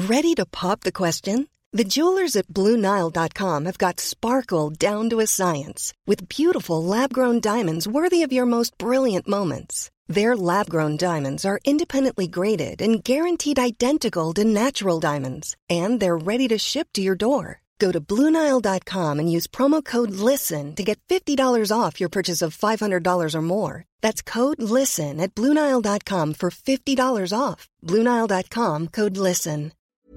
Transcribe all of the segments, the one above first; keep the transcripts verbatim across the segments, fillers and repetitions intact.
Ready to pop the question? The jewelers at Blue Nile dot com have got sparkle down to a science with beautiful lab-grown diamonds worthy of your most brilliant moments. Their lab-grown diamonds are independently graded and guaranteed identical to natural diamonds, and they're ready to ship to your door. Go to Blue Nile dot com and use promo code LISTEN to get fifty dollars off your purchase of five hundred dollars or more. That's code LISTEN at Blue Nile dot com for fifty dollars off. Blue Nile dot com, code LISTEN.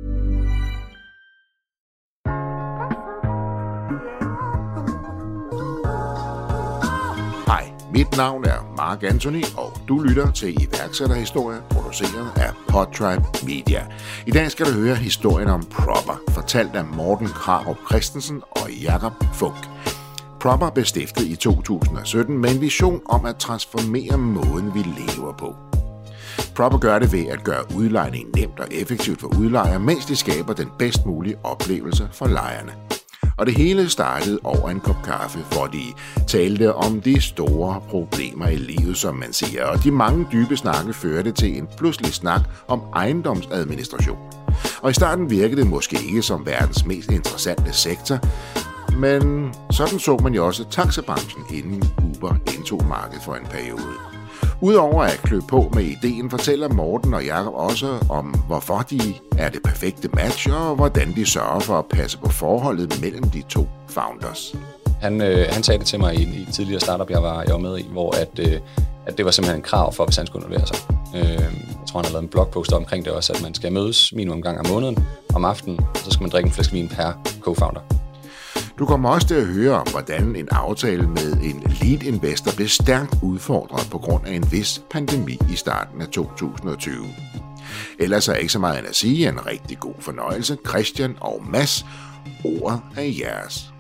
Hej, mit navn er Mark Anthony, og du lytter til iværksætterhistorier, produceret af Podtribe Media. I dag skal du høre historien om Proper, fortalt af Morten Krarup Christensen og Jakob Funk. Proper blev stiftet i to tusind og sytten med en vision om at transformere måden, vi lever på. Proper gør det ved at gøre udlejning nemt og effektivt for udlejere, mens de skaber den bedst mulige oplevelse for lejerne. Og det hele startede over en kop kaffe, hvor de talte om de store problemer i livet, som man siger. Og de mange dybe snakke førte til en pludselig snak om ejendomsadministration. Og i starten virkede det måske ikke som verdens mest interessante sektor, men sådan så man jo også taxabranchen, inden Uber indtog markedet for en periode. Udover at klø på med ideen, fortæller Morten og Jakob også om, hvorfor de er det perfekte match, og hvordan de sørger for at passe på forholdet mellem de to founders. Han, øh, han sagde det til mig i en i tidligere startup, jeg var, jeg var med i, hvor at, øh, at det var simpelthen en krav for, hvis han skulle involvere sig. Øh, jeg tror, han har lavet en blogpost omkring det også, at man skal mødes minimum en gang om måneden om aftenen, og så skal man drikke en flaske vin per co-founder. Du kommer også til at høre om, hvordan en aftale med en lead investor blev stærkt udfordret på grund af en vis pandemi i starten af to tusind og tyve. Ellers er ikke så meget end at sige, en rigtig god fornøjelse. Christian og Mads, ordet er jeres.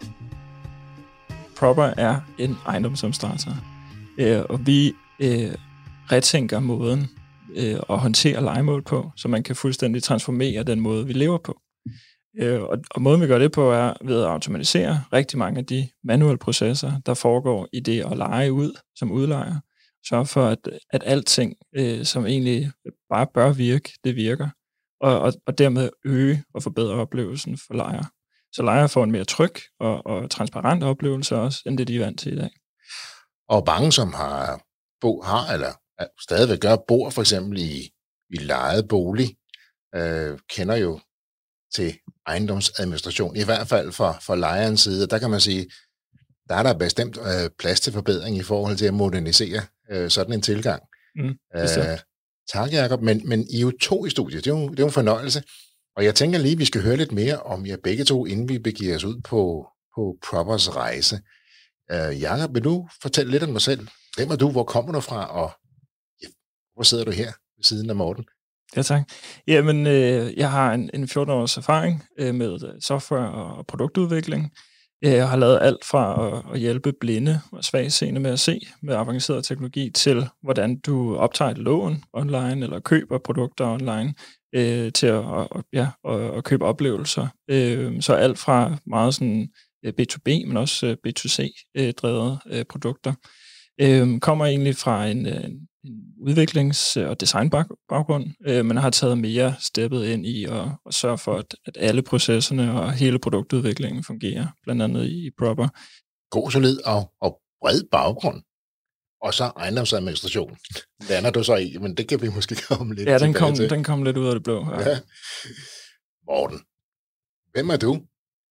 Proper er en ejendomsomstarter, øh, og vi øh, retænker måden øh, at håndtere lejemål på, så man kan fuldstændig transformere den måde, vi lever på. Øh, og, og måden, vi gør det på, er ved at automatisere rigtig mange af de manuelle processer, der foregår i det at leje ud som udlejer. Sørge for, at, at alting, øh, som egentlig bare bør virke, det virker. Og, og, og dermed øge og forbedre oplevelsen for lejere. Så lejere får en mere tryg og, og transparent oplevelse også, end det de er vant til i dag. Og mange, som har bo, har eller stadigvæk gør, bor for eksempel i, i lejet bolig, øh, kender jo til ejendomsadministration, i hvert fald for, for lejerens side. Der kan man sige, der er der bestemt øh, plads til forbedring i forhold til at modernisere øh, sådan en tilgang. Mm, øh, tak, Jacob. Men, men I er jo to i studiet. Det er jo, det er jo en fornøjelse. Og jeg tænker lige, vi skal høre lidt mere om jer begge to, inden vi begiver os ud på, på Propers rejse. Øh, Jacob, vil du fortælle lidt om dig selv? Hvem er du? Hvor kommer du fra? Og ja, hvor sidder du her ved siden af Morten? Ja, tak. Jamen, øh, jeg har en, en fjorten års erfaring øh, med software og produktudvikling. Jeg har lavet alt fra at, at hjælpe blinde og svagtseende med at se med avanceret teknologi til, hvordan du optager et lån online eller køber produkter online øh, til at, og, ja, at, at købe oplevelser. Øh, så alt fra meget sådan B to B, men også B to C-drevet øh, produkter. Øh, kommer egentlig fra en, en en udviklings- og designbaggrund, øh, men har taget mere steppet ind i at, at sørge for, at, at alle processerne og hele produktudviklingen fungerer, blandt andet i Proper. God, solid og, og bred baggrund. Og så ejendomsadministration. Lander du så i, men det kan vi måske komme lidt ja, den kom, til. den kom lidt ud af det blå. Ja. Ja. Morten, hvem er du?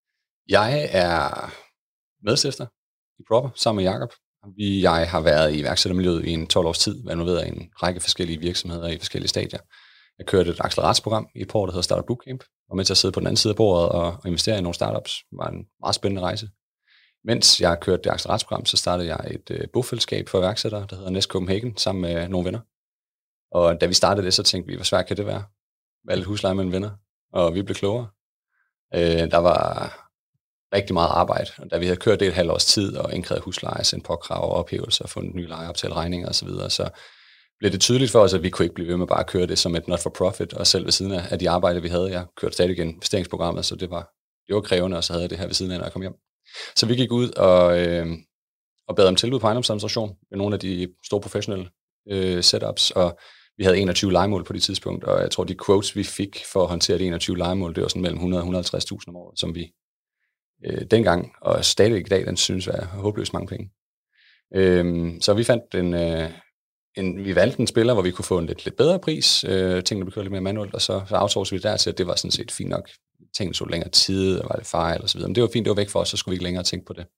Jeg er medstifter i Proper, sammen med Jakob. Jeg har været i iværksættermiljøet i en tolv års tid, været involveret i en række forskellige virksomheder i forskellige stadier. Jeg kørte et acceleratsprogram i et par år, der hedder Startup Bootcamp, og mens jeg sidder på den anden side af bordet og, og investere i nogle startups, var en meget spændende rejse. Mens jeg kørte det acceleratsprogram, så startede jeg et øh, bofællesskab for iværksættere, der hedder Nest Copenhagen, sammen med nogle venner. Og da vi startede det, så tænkte vi, hvor svært kan det være? Valgte et husleje mellem venner, og vi blev klogere. Øh, der var rigtig meget arbejde, og da vi havde kørt det et halvt års tid, og indkrævet husleje, sendt påkrav og ophævelser, og fundet nye lejeoptale regninger osv., så, så blev det tydeligt for os, at vi kunne ikke blive ved med bare at køre det som et not-for-profit, og selv ved siden af de arbejde, vi havde. Jeg kørte stadig igen investeringsprogrammet, så det var, det var krævende, og så havde jeg det her ved siden af, når jeg kom hjem. Så vi gik ud og, øh, og bad om tilbud på ejendomsadministration med nogle af de store professionelle øh, setups, og Vi havde enogtyve lejemål på det tidspunkt, og jeg tror, de quotes, vi fik for at håndtere de enogtyve lejemål, det var sådan mellem hundrede og hundrede og halvtreds tusind om året, som vi øh, dengang, og stadig i dag, den synes er håbløst mange penge. Øhm, så vi fandt en, øh, en, vi valgte en spiller, hvor vi kunne få en lidt, lidt bedre pris, øh, tingene blev kørt lidt mere manuelt, og så, så outsourcede vi der til, at det var sådan set fint nok. Tingene så længere tid, og var det fejl og så videre, men det var fint, det var væk for os, så skulle vi ikke længere tænke på det.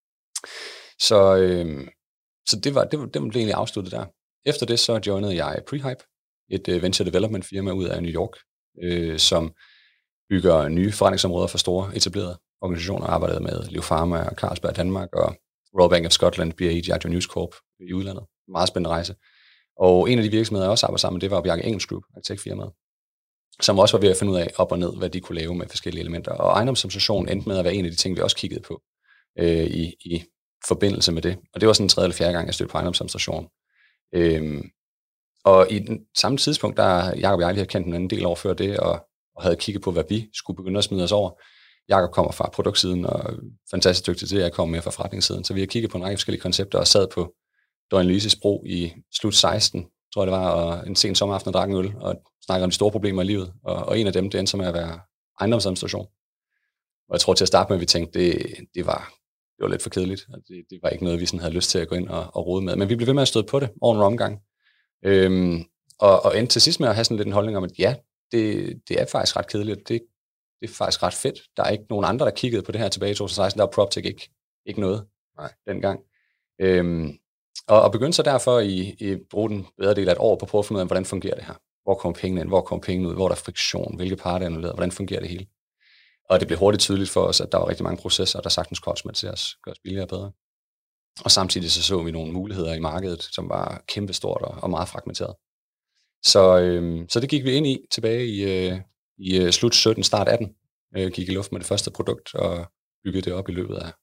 Så, øh, så det var, det var, det blev egentlig afsluttet der. Efter det så joinede jeg Prehype, et uh, venture development firma ud af New York, øh, som bygger nye forretningsområder for store etablerede organisationer. Arbejdede med Leo Pharma og Carlsberg Danmark og Royal Bank of Scotland, B A E, Diageo News Corp i udlandet. Meget spændende rejse. Og en af de virksomheder, jeg også arbejdede sammen med, det var Bjarke Engels Group, arkitektfirmaet, som også var ved at finde ud af op og ned, hvad de kunne lave med forskellige elementer. Og ejendomsadministration endte med at være en af de ting, vi også kiggede på øh, i, i forbindelse med det. Og det var sådan en tredje eller fjerde gang, jeg stødte på ejendomsadministration. Øhm, og i den samme tidspunkt, der Jacob og jeg lige havde kendt en anden del over før det, og, og havde kigget på, hvad vi skulle begynde at smide os over. Jacob kommer fra produktsiden, og fantastisk dygtig til det, jeg kommer med fra forretningssiden. Så vi har kigget på en række forskellige koncepter, og sad på Dorian Lyses bro i slut seksten, tror jeg det var, og en sen sommeraften og drak en øl, og snakker om de store problemer i livet. Og, og en af dem, det endte som at være ejendomsadministration. Og jeg tror til at starte med, at vi tænkte, det, det, var, det var lidt for kedeligt, og det, det var ikke noget, vi sådan havde lyst til at gå ind og, og rode med. Men vi blev ved med at støde på det over en omgang. Øhm, og, og endte til sidst med at have sådan lidt en holdning om, at ja, det, det er faktisk ret kedeligt, det, det er faktisk ret fedt. Der er ikke nogen andre, der kiggede på det her tilbage i to tusind og seksten, der var PropTech ikke, ikke noget Nej. dengang. Øhm, og, og begyndte så derfor i, i bruge den bedre del af et år på at prøve at finde ud af, hvordan fungerer det her? Hvor kommer pengene ind? Hvor kommer pengene ud? Hvor er der friktion? Hvilke parter er annulleret? Hvordan fungerer det hele? Og det blev hurtigt tydeligt for os, at der var rigtig mange processer, der sagtens kunne automatiseres, gøres billigere og bedre. Og samtidig så så vi nogle muligheder i markedet, som var kæmpestort og, og meget fragmenteret. Så, øhm, så det gik vi ind i tilbage i, øh, i øh, slut sytten, start atten. Øh, gik i luft med det første produkt og byggede det op i løbet af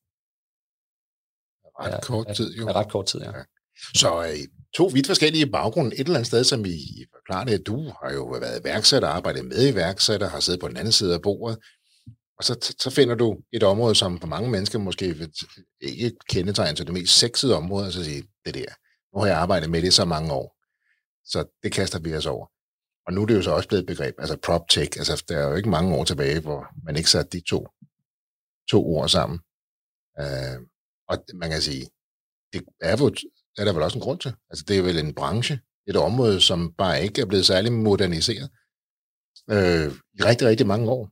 ret ja, kort tid. Jo. Af, af ret kort tid, ja. ja. Så øh, to vidt forskellige baggrunde. Et eller andet sted, som vi forklarer det, du har jo været iværksætter, arbejdet med iværksætter, har siddet på den anden side af bordet. Og så, så finder du et område, som for mange mennesker måske ikke kendetegner til det mest sexede område, og så siger det der. Nu har jeg arbejdet med det så mange år, så det kaster vi os over. Og nu er det jo så også blevet et begreb, altså PropTech. Altså, der er jo ikke mange år tilbage, hvor man ikke satte de to, to ord sammen. Uh, og man kan sige, det er, jo, er der vel også en grund til. Altså, det er vel en branche, et område, som bare ikke er blevet særlig moderniseret uh, i rigtig, rigtig mange år.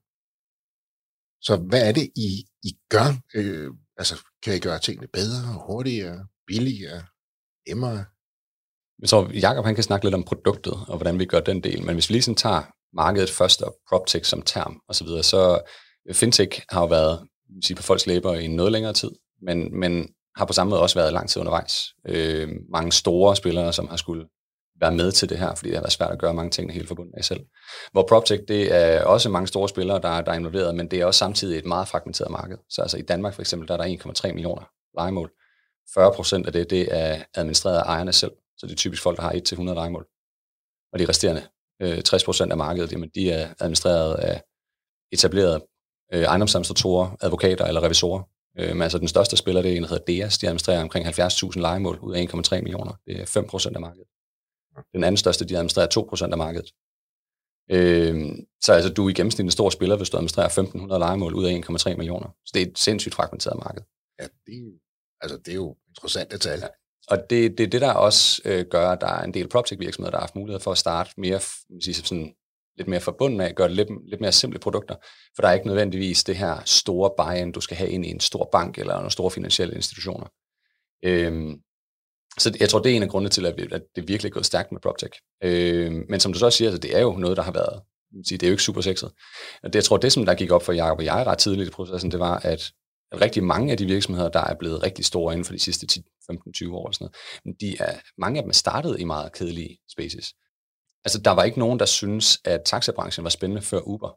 Så hvad er det, I, I gør? Øh, altså, kan I gøre tingene bedre, hurtigere, billigere, nemmere? Jeg tror, Jacob han kan snakke lidt om produktet, og hvordan vi gør den del. Men hvis vi lige sådan tager markedet først, og PropTech som term osv., så, så fintech har jo været sige, på folks læber i noget længere tid, men, men har på samme måde også været lang tid undervejs. Øh, mange store spillere, som har skulle være med til det her, fordi det har været svært at gøre mange ting helt forbundet af selv. Hvor PropTech, det er også mange store spillere, der, der er involveret, men det er også samtidig et meget fragmenteret marked. Så altså i Danmark for eksempel, der er der en komma tre millioner lejemål. fyrre procent af det, det er administreret af ejerne selv. Så det er typisk folk, der har et til hundrede lejemål. Og de resterende øh, tres procent af markedet, jamen, de er administreret af etablerede øh, ejendomsadministratorer, advokater eller revisorer. Øh, men altså den største spiller, det er en, der hedder D E A S. De administrerer omkring halvfjerds tusind lejemål ud af en komma tre millioner. Det er fem procent af markedet. Den anden største, de administrerer to procent af markedet. Øh, så altså, du er i gennemsnit en stor spiller, hvis du administrerer femten hundrede lejemål ud af en komma tre millioner. Så det er et sindssygt fragmenteret marked. Ja, det er, altså, det er jo interessante tal. Ja. Og det er det, det, der også øh, gør, at der er en del PropTech-virksomheder, der har haft mulighed for at starte mere, sige, sådan, lidt mere forbundet af, gøre det lidt, lidt mere simple produkter. For der er ikke nødvendigvis det her store buy-in, du skal have ind i en stor bank eller nogle store finansielle institutioner. Øh, Så jeg tror, det er en af grundene til, at, vi, at det virkelig er gået stærkt med PropTech. Øh, men som du så siger, så det er jo noget, der har været, det er jo ikke super sexet. Og det, jeg tror, det som der gik op for Jacob og jeg ret tidligt i processen, det var, at, at rigtig mange af de virksomheder, der er blevet rigtig store inden for de sidste ti, femten, tyve år, og sådan noget, de er, mange af dem er startet i meget kedelige spaces. Altså, der var ikke nogen, der synes, at taxabranchen var spændende før Uber.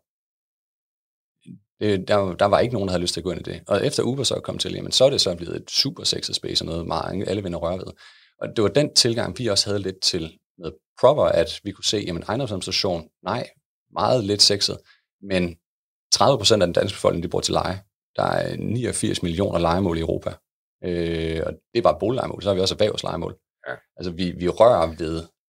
Det, der, der var ikke nogen, der havde lyst til at gå ind i det. Og efter Uber så kom til, jamen, så er det så blevet et super sexet space og noget, meget alle vinder røre ved. Og det var den tilgang, vi også havde lidt til med Proper, at vi kunne se, jamen ejendomsadministration, nej, meget lidt sexet, men tredive procent af den danske befolkning, de bor til leje. Der er niogfirs millioner lejemål i Europa. Øh, og det er bare boliglejemål, så har vi også erhvervslejemål. Ja. Altså vi, vi rører ved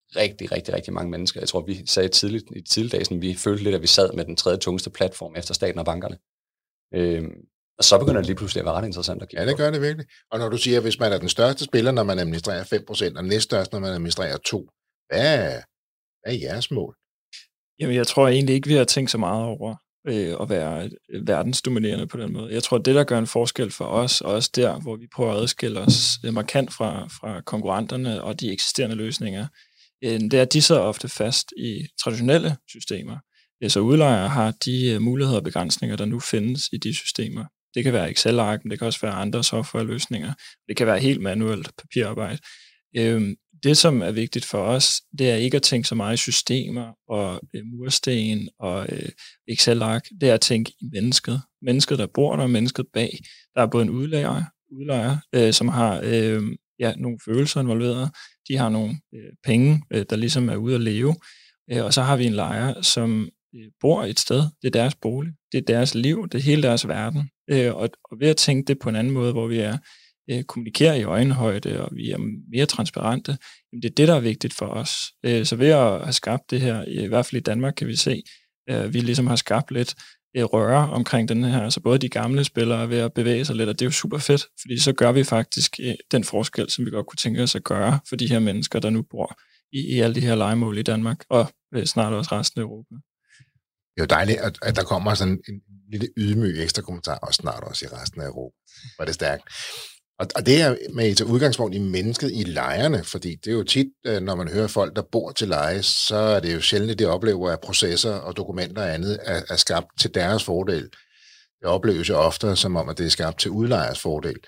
rigtig, rigtig, rigtig mange mennesker. Jeg tror, vi sagde tidligt i tidligdagen, vi følte lidt, at vi sad med den tredje tungeste platform efter staten og bankerne. Øhm, og så begynder det lige pludselig at være ret interessant at kigge Ja, det gør det virkelig. Og når du siger, at hvis man er den største spiller, når man administrerer fem procent, og den næststørste, når man administrerer to, hvad er, hvad er jeres mål? Jamen, jeg tror egentlig ikke, vi har tænkt så meget over øh, at være verdensdominerende på den måde. Jeg tror, det, der gør en forskel for os, og også der, hvor vi prøver at adskille os øh, markant fra, fra konkurrenterne og de eksisterende løsninger, øh, det er, at de sidder ofte fast i traditionelle systemer. Øh, så udlejere har de øh, muligheder og begrænsninger, der nu findes i de systemer. Det kan være Excel-ark, men det kan også være andre softwareløsninger. Det kan være helt manuelt papirarbejde. Øh, Det, som er vigtigt for os, det er ikke at tænke så meget i systemer og øh, mursten og øh, Excel-ark. Det er at tænke i mennesket. Mennesket, der bor der, mennesket bag. Der er både en udlejer, udlejer øh, som har øh, ja, nogle følelser involveret. De har nogle øh, penge, øh, der ligesom er ude at leve. Øh, og så har vi en lejer, som øh, bor et sted. Det er deres bolig. Det er deres liv. Det er hele deres verden. Øh, og, og ved at tænke det på en anden måde, hvor vi er kommunikerer i øjenhøjde, og vi er mere transparente, jamen det er det, der er vigtigt for os. Så ved at have skabt det her, i hvert fald i Danmark kan vi se, at vi ligesom har skabt lidt røre omkring den her, så både de gamle spillere er ved at bevæge sig lidt, og det er jo super fedt, fordi så gør vi faktisk den forskel, som vi godt kunne tænke os at gøre for de her mennesker, der nu bor i, i alle de her lejemål i Danmark, og snart også resten af Europa. Det er jo dejligt, at, at der kommer sådan en lille ydmyg ekstra kommentar, og snart også i resten af Europa. Var det stærkt. Og, og det er med til udgangspunkt i mennesket, i lejerne, fordi det er jo tit, når man hører folk, der bor til leje, så er det jo sjældent, at de oplever, at processer og dokumenter og andet er, er skabt til deres fordel. Det opleves jo ofte som om, at det er skabt til udlejers fordel.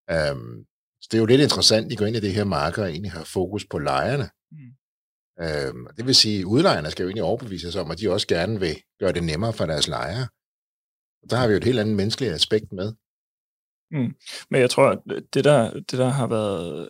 Um, så det er jo lidt interessant, at I går ind i det her marked og egentlig har fokus på lejerne. Mm. Um, det vil sige, at udlejerne skal jo egentlig overbevise sig om, at de også gerne vil gøre det nemmere for deres lejere. Og der har vi jo et helt andet menneskeligt aspekt med. Mm. Men jeg tror, at det der, det der har været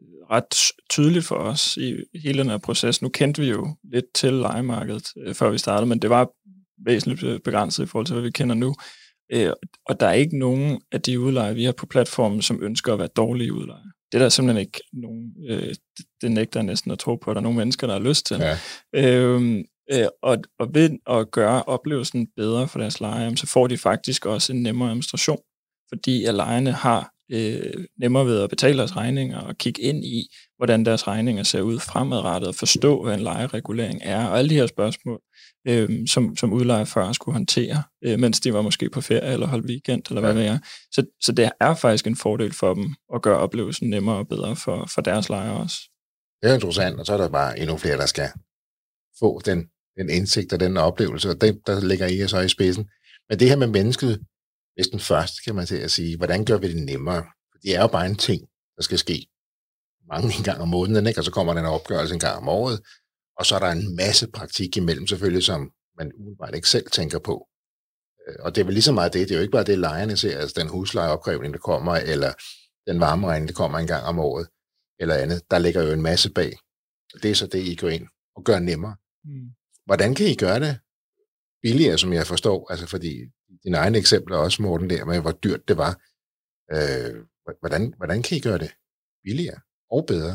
ret tydeligt for os i hele den her proces, nu kendte vi jo lidt til lejemarkedet, øh, før vi startede, men det var væsentligt begrænset i forhold til, hvad vi kender nu. Øh, og der er ikke nogen af de udlejere, vi har på platformen, som ønsker at være dårlige udlejere. Det er der simpelthen ikke nogen, øh, det nægter jeg næsten at tro på, at der er nogle mennesker, der har lyst til. Ja. Øh, øh, og, og ved at gøre oplevelsen bedre for deres lejere, så får de faktisk også en nemmere administration, fordi at lejerne har øh, nemmere ved at betale deres regninger og kigge ind i, hvordan deres regninger ser ud fremadrettet, og forstå, hvad en lejeregulering er, og alle de her spørgsmål, øh, som, som udlejer før skulle håndtere, øh, mens de var måske på ferie eller holdt weekend, eller hvad det er. Så, så det er faktisk en fordel for dem at gøre oplevelsen nemmere og bedre for, for deres lejere også. Det er interessant, og så er der bare endnu flere, der skal få den, den indsigt og den oplevelse, og det, der ligger I så i spidsen. Men det her med mennesket, næsten først, kan man til at sige, hvordan gør vi det nemmere? Det er jo bare en ting, der skal ske mange en gang om måneden, ikke? Og så kommer der en opgørelse en gang om året, og så er der en masse praktik imellem selvfølgelig, som man umiddelbart ikke selv tænker på. Og det er vel lige så meget det, det er jo ikke bare det, lejerne ser, altså den huslejeopkrævning, der kommer, eller den varmeregning, der kommer en gang om året, eller andet. Der ligger jo en masse bag. Og det er så det, I går ind og gør nemmere. Mm. Hvordan kan I gøre det billigere, som jeg forstår? Altså fordi dine egne eksempler også, Morten, der med, hvor dyrt det var. Øh, hvordan, hvordan kan I gøre det billigere og bedre?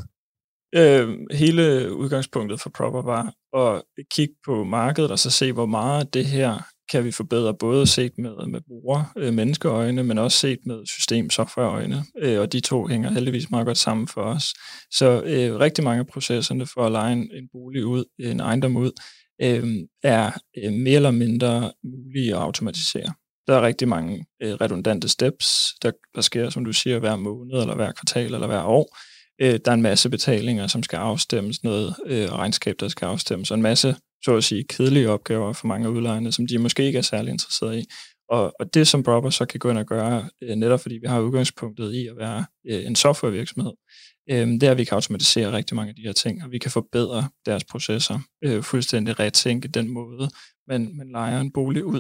Øh, hele udgangspunktet for Proper var at kigge på markedet og så se, hvor meget af det her kan vi forbedre, både set med, med bruger, øh, menneskeøjne, men også set med system-softwareøjne. Øh, og de to hænger heldigvis meget godt sammen for os. Så øh, rigtig mange af processerne for at leje en, en bolig ud, en ejendom ud, øh, er øh, mere eller mindre mulige at automatisere. Der er rigtig mange øh, redundante steps, der, der sker, som du siger, hver måned, eller hver kvartal, eller hver år. Øh, der er en masse betalinger, som skal afstemmes, noget øh, regnskab, der skal afstemmes, og en masse, så at sige, kedelige opgaver for mange af udlejerne, som de måske ikke er særlig interesserede i. Og, og det, som Proper så kan gå ind og gøre, øh, netop fordi vi har udgangspunktet i at være øh, en softwarevirksomhed, øh, det er, at vi kan automatisere rigtig mange af de her ting, og vi kan forbedre deres processer, øh, fuldstændig retænke den måde, man, man lejer en bolig ud.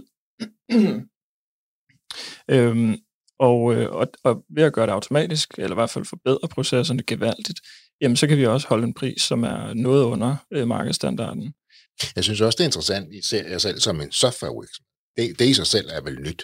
øhm, og, og, og ved at gøre det automatisk, eller i hvert fald forbedre processerne gevaldigt, jamen så kan vi også holde en pris, som er noget under øh, markedsstandarden. Jeg synes også, det er interessant, I ser jer selv som en softwarevirksomhed. Det, det i sig selv er vel nyt.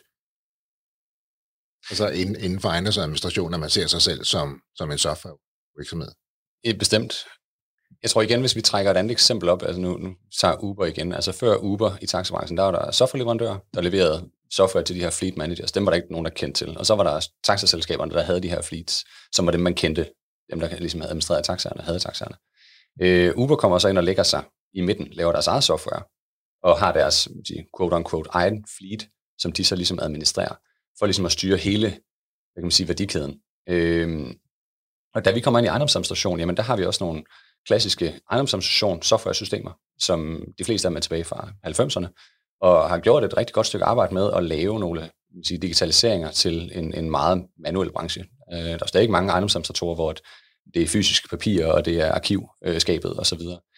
Altså inden, inden for ejendomsadministration, at man ser sig selv som, som en softwarevirksomhed. Det er bestemt. Jeg tror igen, hvis vi trækker et andet eksempel op, altså nu, nu tager Uber igen, altså før Uber i taxabranchen, der var der softwareleverandører, der leverede software til de her fleet managers, dem var der ikke nogen, der kendte til, og så var der taxaselskaberne, der havde de her fleets, som var dem, man kendte, dem der ligesom havde administreret taxaerne, havde taxaerne. Øh, Uber kommer så ind og lægger sig i midten, laver deres eget software, og har deres quote-unquote egen fleet, som de så ligesom administrerer, for ligesom at styre hele, hvad kan man sige, værdikæden. Øh, og da vi kommer ind i ejendomsadministration, jamen der har vi også nogle klassiske ejendomsadministration software-systemer, som de fleste af dem er tilbage fra halvfemserne, og har gjort et rigtig godt stykke arbejde med at lave nogle sige, digitaliseringer til en, en meget manuel branche. Øh, der er stadig mange ejendomsadministratorer, hvor det er fysiske papirer, og det er arkivskabet osv.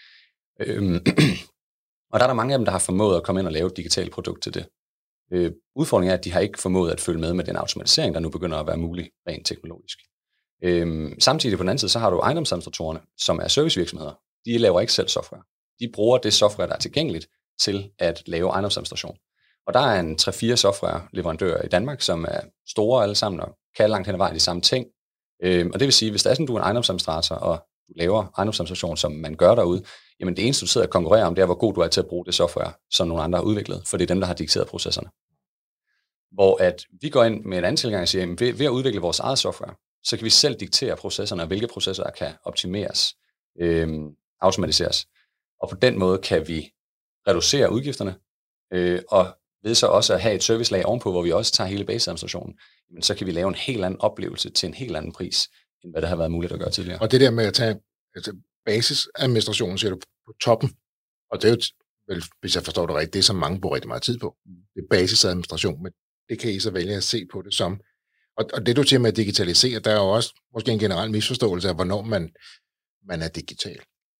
Øhm, og der er der mange af dem, der har formået at komme ind og lave et digitalt produkt til det. Øh, udfordringen er, at de har ikke formået at følge med med den automatisering, der nu begynder at være mulig rent teknologisk. Øhm, samtidig på den anden side, så har du ejendomsadministratorerne, som er servicevirksomheder. De laver ikke selv software. De bruger det software, der er tilgængeligt til at lave ejendomsadministration. Og der er en tre fire software-leverandører i Danmark, som er store alle sammen og kan langt hen ad vejen de samme ting. Øhm, og det vil sige, hvis der er sådan, du er en ejendomsadministrator, og du laver ejendomsadministration, som man gør derude, jamen det eneste, du sidder og konkurrerer om, det er, hvor god du er til at bruge det software, som nogle andre har udviklet, for det er dem, der har dikteret processerne. Hvor at vi går ind med en anden tilgang og siger, at ved, ved at udvikle vores eget software, så kan vi selv diktere processerne, og hvilke processer der kan optimeres, øhm, automatiseres. Og på den måde kan vi reducere udgifterne, øh, og ved så også at have et servicelag ovenpå, hvor vi også tager hele baseadministrationen, men så kan vi lave en helt anden oplevelse til en helt anden pris, end hvad det har været muligt at gøre tidligere. Og det der med at tage altså basisadministrationen, siger du, på toppen, og det er jo, vel, hvis jeg forstår det rigtigt, det er som mange bruger rigtig meget tid på. Det er basisadministration, men det kan I så vælge at se på det som. Og, og det du siger med at digitalisere, der er jo også måske en generel misforståelse af, hvornår man, man er digital.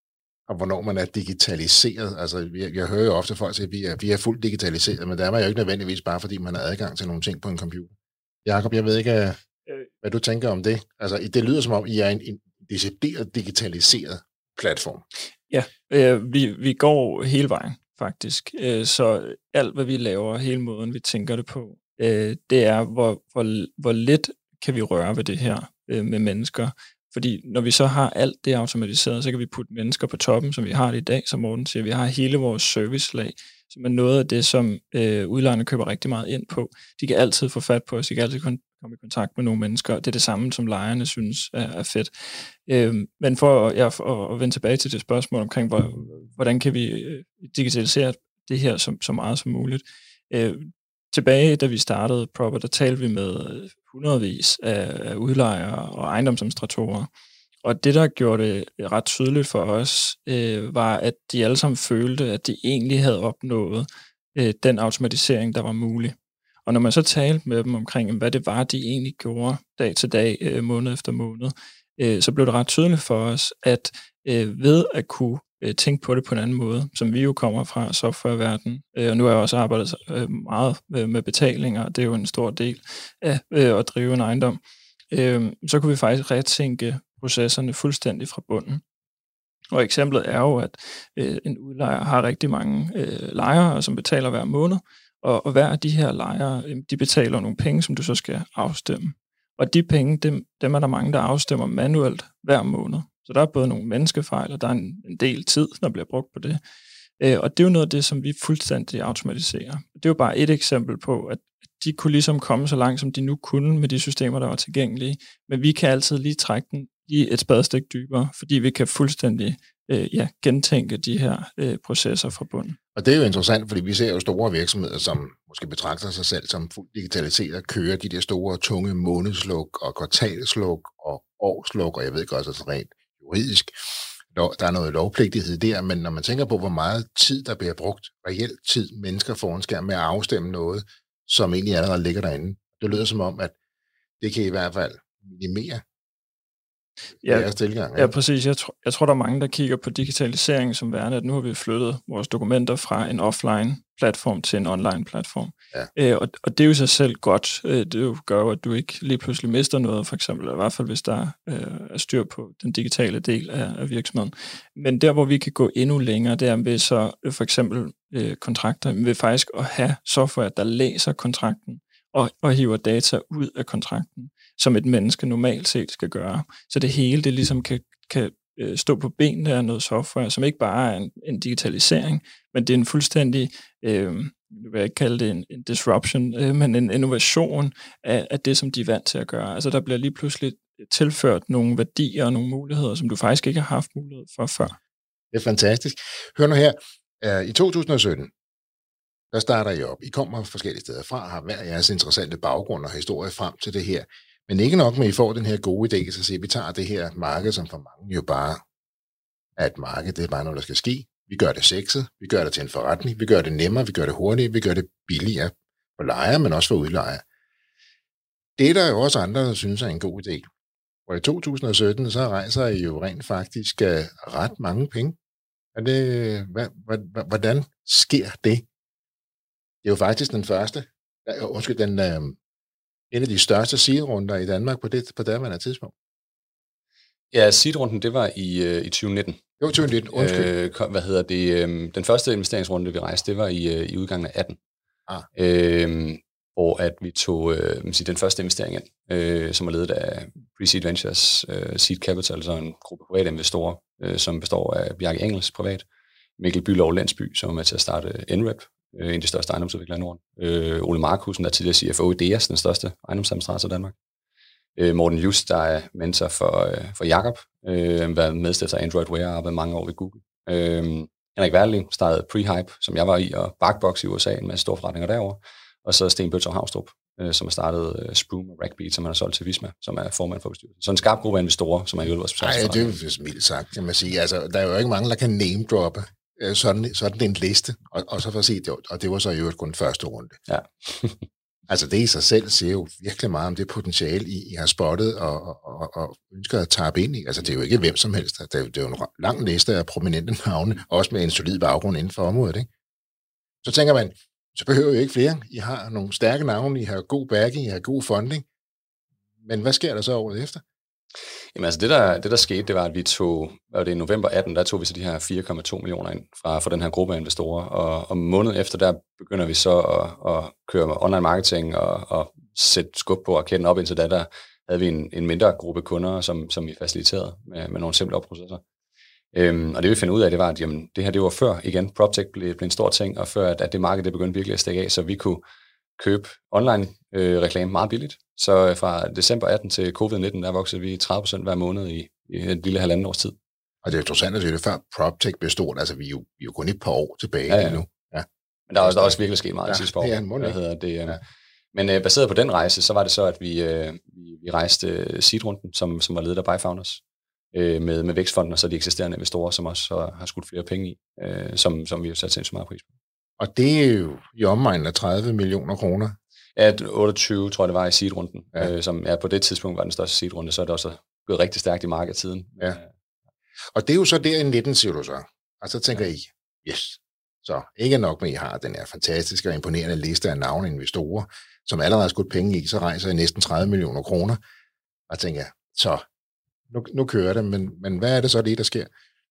Og hvornår man er digitaliseret. Altså, jeg, jeg hører jo ofte folk sige, at vi er, vi er fuldt digitaliseret, men der er man jo ikke nødvendigvis bare, fordi man har adgang til nogle ting på en computer. Jakob, jeg ved ikke, hvad du tænker om det. Altså, det lyder som om, I er en, en decideret digitaliseret platform. Ja, øh, vi, vi går hele vejen, faktisk. Øh, så alt, hvad vi laver, hele måden, vi tænker det på, øh, det er, hvor, hvor, hvor lidt kan vi røre ved det her øh, med mennesker. Fordi når vi så har alt det automatiseret, så kan vi putte mennesker på toppen, som vi har det i dag, som Morten siger. Vi har hele vores servicelag, som er noget af det, som øh, udlejerne køber rigtig meget ind på. De kan altid få fat på os, de kan altid komme i kontakt med nogle mennesker. Det er det samme, som lejerne synes er, er fedt. Øh, men for, ja, for at vende tilbage til det spørgsmål omkring, hvor, hvordan kan vi digitalisere det her så, så meget som muligt. Øh, tilbage, da vi startede Proper, der talte vi med hundredvis af, af udlejere og ejendomsadministratorer. Og det, der gjorde det ret tydeligt for os, øh, var, at de alle sammen følte, at de egentlig havde opnået øh, den automatisering, der var mulig. Og når man så talte med dem omkring, hvad det var, de egentlig gjorde dag til dag, øh, måned efter måned, øh, så blev det ret tydeligt for os, at øh, ved at kunne øh, tænke på det på en anden måde, som vi jo kommer fra softwareverdenen, øh, og nu har jeg også arbejdet øh, meget med, med betalinger, og det er jo en stor del af øh, at drive en ejendom, øh, så kunne vi faktisk retænke processerne fuldstændig fra bunden. Og eksemplet er jo, at øh, en udlejer har rigtig mange øh, lejere, som betaler hver måned, og, og hver af de her lejere, øh, de betaler nogle penge, som du så skal afstemme. Og de penge, dem, dem er der mange, der afstemmer manuelt hver måned. Så der er både nogle menneskefejl, og der er en, en del tid, der bliver brugt på det. Øh, og det er jo noget af det, som vi fuldstændig automatiserer. Det er jo bare et eksempel på, at de kunne ligesom komme så langt, som de nu kunne med de systemer, der var tilgængelige. Men vi kan altid lige trække den i et spadestik dybere, fordi vi kan fuldstændig øh, ja, gentænke de her øh, processer fra bunden. Og det er jo interessant, fordi vi ser jo store virksomheder, som måske betragter sig selv som fuldt digitaliseret, kører de der store, tunge månedsluk og kvartalsluk og årsluk, og jeg ved godt, at rent juridisk, der er noget lovpligtighed der, men når man tænker på, hvor meget tid, der bliver brugt, reelt tid, mennesker foran skærm med at afstemme noget, som egentlig allerede ligger derinde, det lyder som om, at det kan i hvert fald minimere ja, deres tilgang. Ja, ja præcis. Jeg, tr- jeg tror, der er mange, der kigger på digitalisering som værende, at nu har vi flyttet vores dokumenter fra en offline-platform til en online-platform. Ja. Øh, og, og det er jo sig selv godt. Øh, det jo gør jo, at du ikke lige pludselig mister noget, for eksempel, i hvert fald hvis der øh, er styr på den digitale del af, af virksomheden. Men der, hvor vi kan gå endnu længere, det er ved så øh, for eksempel øh, kontrakter, ved faktisk at have software, der læser kontrakten, Og, og hiver data ud af kontrakten, som et menneske normalt set skal gøre. Så det hele, det ligesom kan, kan øh, stå på benene af noget software, som ikke bare er en, en digitalisering, men det er en fuldstændig, øh, nu vil jeg ikke kalde det en, en disruption, øh, men en innovation af, af det, som de er vant til at gøre. Altså der bliver lige pludselig tilført nogle værdier og nogle muligheder, som du faktisk ikke har haft mulighed for før. Det er fantastisk. Hør nu her, i to tusind og sytten, der starter I op. I kommer forskellige steder fra, har hver jeres interessante baggrund og historie frem til det her. Men ikke nok med, at I får den her gode idé, så siger vi tager det her marked, som for mange jo bare er et marked, det er bare noget, der skal ske. Vi gør det sexet, vi gør det til en forretning, vi gør det nemmere, vi gør det hurtigt, vi gør det billigere for lejer, men også for udlejer. Det er der jo også andre, der synes er en god idé. Og i to tusind og sytten, så rejser I jo rent faktisk uh, ret mange penge. Er det, hvad, hvad, hvordan sker det? Det er jo faktisk den første, undskyld, den, uh, en af de største seed-runder i Danmark på det på daværende tidspunkt. Ja, seed-runden, det var i, uh, i tyve nitten. Det var tyve nitten, undskyld. Øh, hvad hedder det? Um, den første investeringsrunde, vi rejste, det var i, uh, i udgangen af atten. Ah. Øh, hvor at vi tog øh, man siger, den første investering ind, øh, som er ledet af Pre-Seed Ventures, øh, Seed Capital, altså en gruppe private investorer, øh, som består af Bjarke Engels privat, Mikkel Bylov Landsby, som er med til at starte N R E P, øh, en af de største ejendomsudviklere i Norden, øh, Ole Markusen, der er tidligere C F O i D S, den største ejendomsadministrator i Danmark, øh, Morten Just, der er mentor for, øh, for Jakob, øh, været medstifter af Android Wear, arbejdet mange år ved Google. Øh, Henrik Werling startede Prehype, som jeg var i, og Barkbox i U S A, en masse store forretninger derovre. Og så Sten Bøtzer Havstrup, øh, som har startet øh, Sproom og Ragbeat, som han har solgt til Visma, som er formand for bestyrelsen. Så en skarp gruppe af investorer, som er i øvrigt. Nej, det er jo mildt sagt, kan man sige. Altså, der er jo ikke mange, der kan name-droppe øh, sådan, sådan en liste, og, og så for at sige det, og det var så i øvrigt kun første runde. Ja. Altså det i sig selv siger jo virkelig meget om det potentiale, I, I har spottet og, og, og ønsker at tabe ind i. Altså det er jo ikke hvem som helst. Det er, det er jo en lang liste af prominente navne, også med en solid baggrund inden for området, ikke? Så tænker man, så behøver I ikke flere. I har nogle stærke navne, I har god backing, I har god funding. Men hvad sker der så året efter? Jamen altså det der, det der skete, det var, at vi tog, hvad var det, i november atten, der tog vi så de her fire komma to millioner ind fra, fra den her gruppe af investorer. Og om måneden efter, der begynder vi så at, at køre online marketing og, og sætte skub på raketten op. Indtil da, der havde vi en, en mindre gruppe kunder, som, som vi faciliterede med, med nogle simple processer. Øhm, og det vi fandt ud af, det var, at jamen, det her det var før, igen, PropTech blev, blev en stor ting, og før at, at det marked det begyndte virkelig at stikke af, så vi kunne købe online øh, reklame meget billigt. Så øh, fra december atten til covid nitten, der voksede vi tredive procent hver måned i, i et lille halvanden års tid. Og det er interessant at sige, det før PropTech bestod, altså vi er jo, vi er jo kun et par år tilbage ja, ja. nu. Ja. Men der er også, der er også virkelig sket meget ja, i sidste par år. Ja, hvad hedder det, øh, ja. Men øh, baseret på den rejse, så var det så, at vi, øh, vi, vi rejste seed-runden, som, som var ledet af Byfounders, øh, med, med vækstfonden og så de eksisterende investorer, som også har, har skudt flere penge i, øh, som, som vi har sat sindssygt meget pris på. Og det er jo i omegnen af tredive millioner kroner. Ja, otteogtyve tror jeg det var i seed-runden, ja. øh, som ja, på det tidspunkt var den største seed-runde, så er det også gået rigtig stærkt i markedet siden. Ja. Og det er jo så der i nitten, siger du så. Og så tænker ja. I, yes, så ikke nok med, at I har den her fantastiske og imponerende liste af navne investorer, som allerede har skudt penge i, så rejser I næsten tredive millioner kroner. Og tænker jeg, så nu, nu kører det, men, men hvad er det så lige, der sker?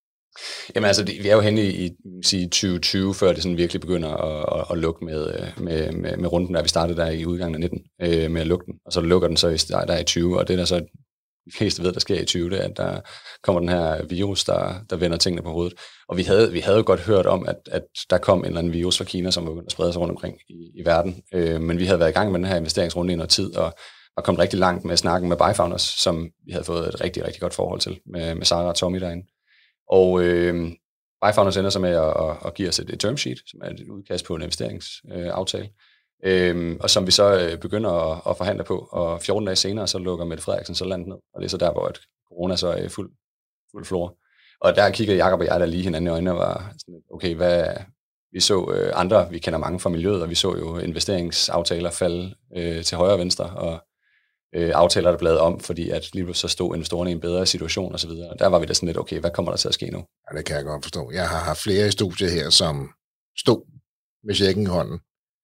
Jamen altså, det, vi er jo henne i, i tyve tyve, før det sådan virkelig begynder at, at, at lukke med, med, med, med runden, der vi startede der i udgangen af nitten, øh, med at lukke den. Og så lukker den så i, der, der i tyve, og det der så de fleste ved, der sker i tyve, det er, at der kommer den her virus, der, der vender tingene på hovedet. Og vi havde, vi havde jo godt hørt om, at, at der kom en eller anden virus fra Kina, som var begyndt at sprede sig rundt omkring i, i verden. Øh, men vi havde været i gang med den her investeringsrunde i noget tid, og og kom rigtig langt med snakken med Byfounders, som vi havde fået et rigtig, rigtig godt forhold til, med, med Sarah og Tommy derinde. Og øh, Byfounders ender så med at, at, at give os et, et term sheet, som er et udkast på en investeringsaftale, øh, øh, og som vi så øh, begynder at, at forhandle på, og fjorten dage senere, så lukker Mette Frederiksen så landet ned, og det er så der, hvor at corona så er fuld, fuld flor. Og der kiggede Jakob og jeg der lige hinanden i øjnene og var sådan, okay, hvad... Vi så øh, andre, vi kender mange fra miljøet, og vi så jo investeringsaftaler falde øh, til højre og venstre, og øh, aftaler, der blev lavet om, fordi at lige så stod investorerne i en bedre situation osv. Og der var vi da sådan lidt, okay, hvad kommer der til at ske nu? Ja, det kan jeg godt forstå. Jeg har haft flere i studiet her, som stod med checken i hånden,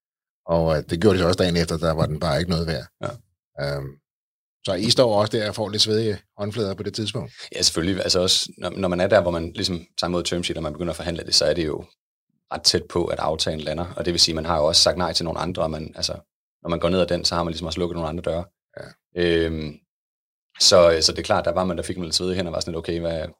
og øh, det gjorde de så også dagen efter, der var den bare ikke noget værd. Ja. Øhm, så I står også der og får lidt svedige håndflader på det tidspunkt? Ja, selvfølgelig. Altså også, når, når man er der, hvor man ligesom tager imod term sheet, og man begynder at forhandle det, så er det jo ret tæt på, at aftalen lander. Og det vil sige, at man har jo også sagt nej til nogle andre, og man, altså, når man går ned ad den, så har man ligesom også lukket nogle andre døre. Ja. Øhm, så, så det er klart, der var man, der fik man lidt sved hen, og var sådan lidt, okay, hvad,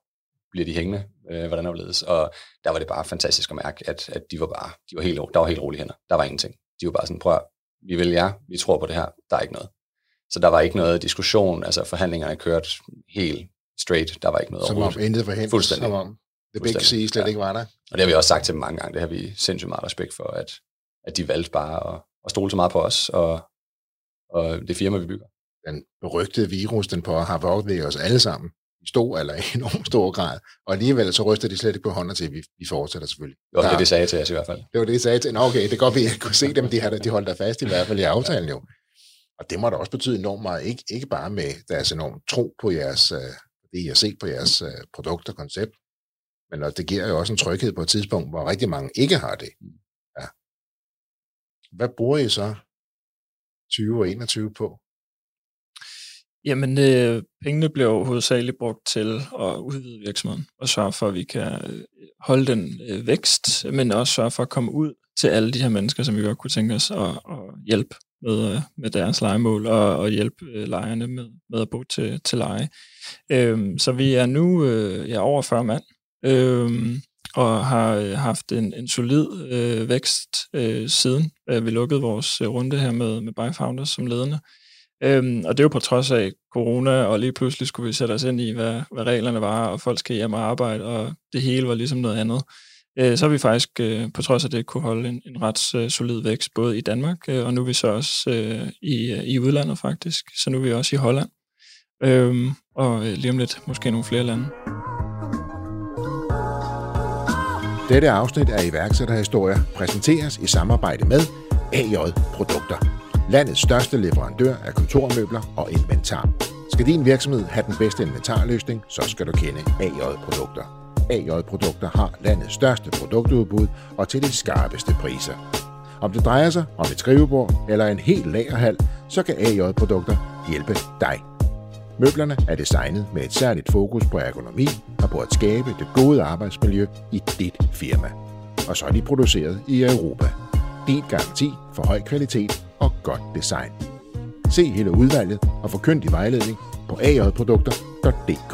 bliver de hængende, øh, hvordan overledes. Og der var det bare fantastisk at mærke, at, at de var bare, de var helt, der var helt rolige hænder. Der var ingenting. De var bare sådan, prøv at, vi vil jer, vi tror på det her, der er ikke noget. Så der var ikke noget diskussion, altså forhandlingerne kørte helt straight, der var ikke noget som overhovedet. Som om intet forhindres, som om det big C slet ja. ikke var der. Og det har vi også sagt til dem mange gange, det har vi sindssygt meget respekt for, at, at de valgte bare at, at stole så meget på os, og, og det firma, vi bygger. Den berygtede virus, den på har vokset ved os alle sammen, i stor eller i enormt stor grad, og alligevel så ryster de slet ikke på hånden til, at vi, vi fortsætter selvfølgelig. Det var det, de sagde til os i hvert fald. Det var det, de sagde til, nå okay, det kan godt være, at jeg kunne se dem, de, har, de holdt der fast i hvert fald i aftalen jo. Og det må da også betyde enormt meget, ikke, ikke bare med deres enormt tro på jeres, det I har set på jeres produkt og koncept, men det giver jo også en tryghed på et tidspunkt, hvor rigtig mange ikke har det. Ja. Hvad bruger I så tyve og enogtyve på? Jamen, øh, pengene bliver jo hovedsageligt brugt til at udvide virksomheden og sørge for, at vi kan holde den øh, vækst, men også sørge for at komme ud til alle de her mennesker, som vi godt kunne tænke os at, at hjælpe med, med deres lejemål og, og hjælpe øh, lejerne med, med at bo til, til leje. Øhm, så vi er nu øh, ja, over fyrre mand øhm, og har øh, haft en, en solid øh, vækst øh, siden øh, vi lukkede vores øh, runde her med, med ByFounders som ledende. Øhm, og det er jo på trods af corona, og lige pludselig skulle vi sætte os ind i, hvad, hvad reglerne var, og folk skal hjem og arbejde, og det hele var ligesom noget andet. Øh, så har vi faktisk, øh, på trods af det, kunne holde en, en ret øh, solid vækst, både i Danmark, øh, og nu er vi så også øh, i, i udlandet faktisk. Så nu er vi også i Holland, øhm, og øh, lige om lidt måske nogle flere lande. Dette afsnit af iværksætterhistorier præsenteres i samarbejde med A J Produkter. Landets største leverandør af kontormøbler og inventar. Skal din virksomhed have den bedste inventarløsning, så skal du kende A J Produkter. A J Produkter har landets største produktudbud og til de skarpeste priser. Om det drejer sig om et skrivebord eller en hel lagerhal, så kan A J Produkter hjælpe dig. Møblerne er designet med et særligt fokus på ergonomi og på at skabe det gode arbejdsmiljø i dit firma. Og så er de produceret i Europa. Din garanti for høj kvalitet og godt design. Se hele udvalget og få kyndig vejledning på a j produkter punktum d k.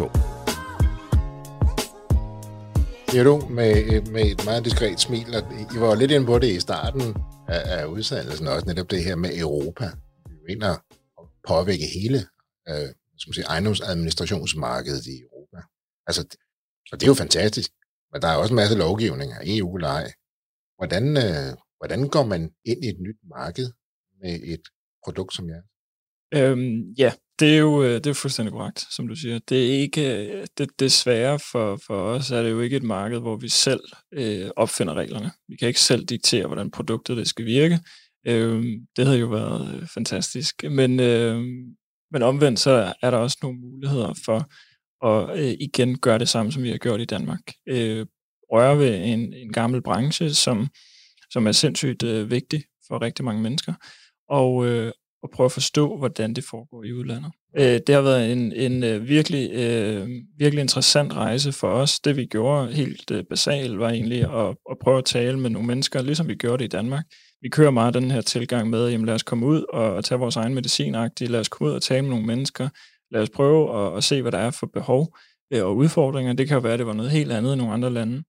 Siger du med, med et meget diskret smil, at I var lidt inde på det i starten af, af udsendelsen, også netop det her med Europa. Vi er jo inde at påvirke hele øh, som siger, ejendomsadministrationsmarkedet i Europa. Altså, og det er jo fantastisk, men der er også en masse lovgivning af E U eller ej. Hvordan, øh, hvordan går man ind i et nyt marked med et produkt som jer? Øhm, ja, det er jo det er fuldstændig korrekt, som du siger. Det er ikke det, det svære for, for os, er det jo ikke et marked, hvor vi selv øh, opfinder reglerne. Vi kan ikke selv diktere, hvordan produktet det skal virke. Øhm, det havde jo været øh, fantastisk. Men, øh, men omvendt så er der også nogle muligheder for at øh, igen gøre det samme, som vi har gjort i Danmark. Øh, røre ved en, en gammel branche, som, som er sindssygt øh, vigtig for rigtig mange mennesker. Og øh, og prøve at forstå, hvordan det foregår i udlandet. Øh, det har været en, en øh, virkelig, øh, virkelig interessant rejse for os. Det vi gjorde helt øh, basalt var egentlig at, at prøve at tale med nogle mennesker, ligesom vi gjorde det i Danmark. Vi kører meget den her tilgang med, jamen lad os komme ud og, og tage vores egen medicinagtige, lad os komme ud og tale med nogle mennesker, lad os prøve at, at se, hvad der er for behov øh, og udfordringer. Det kan jo være, at det var noget helt andet i nogle andre lande.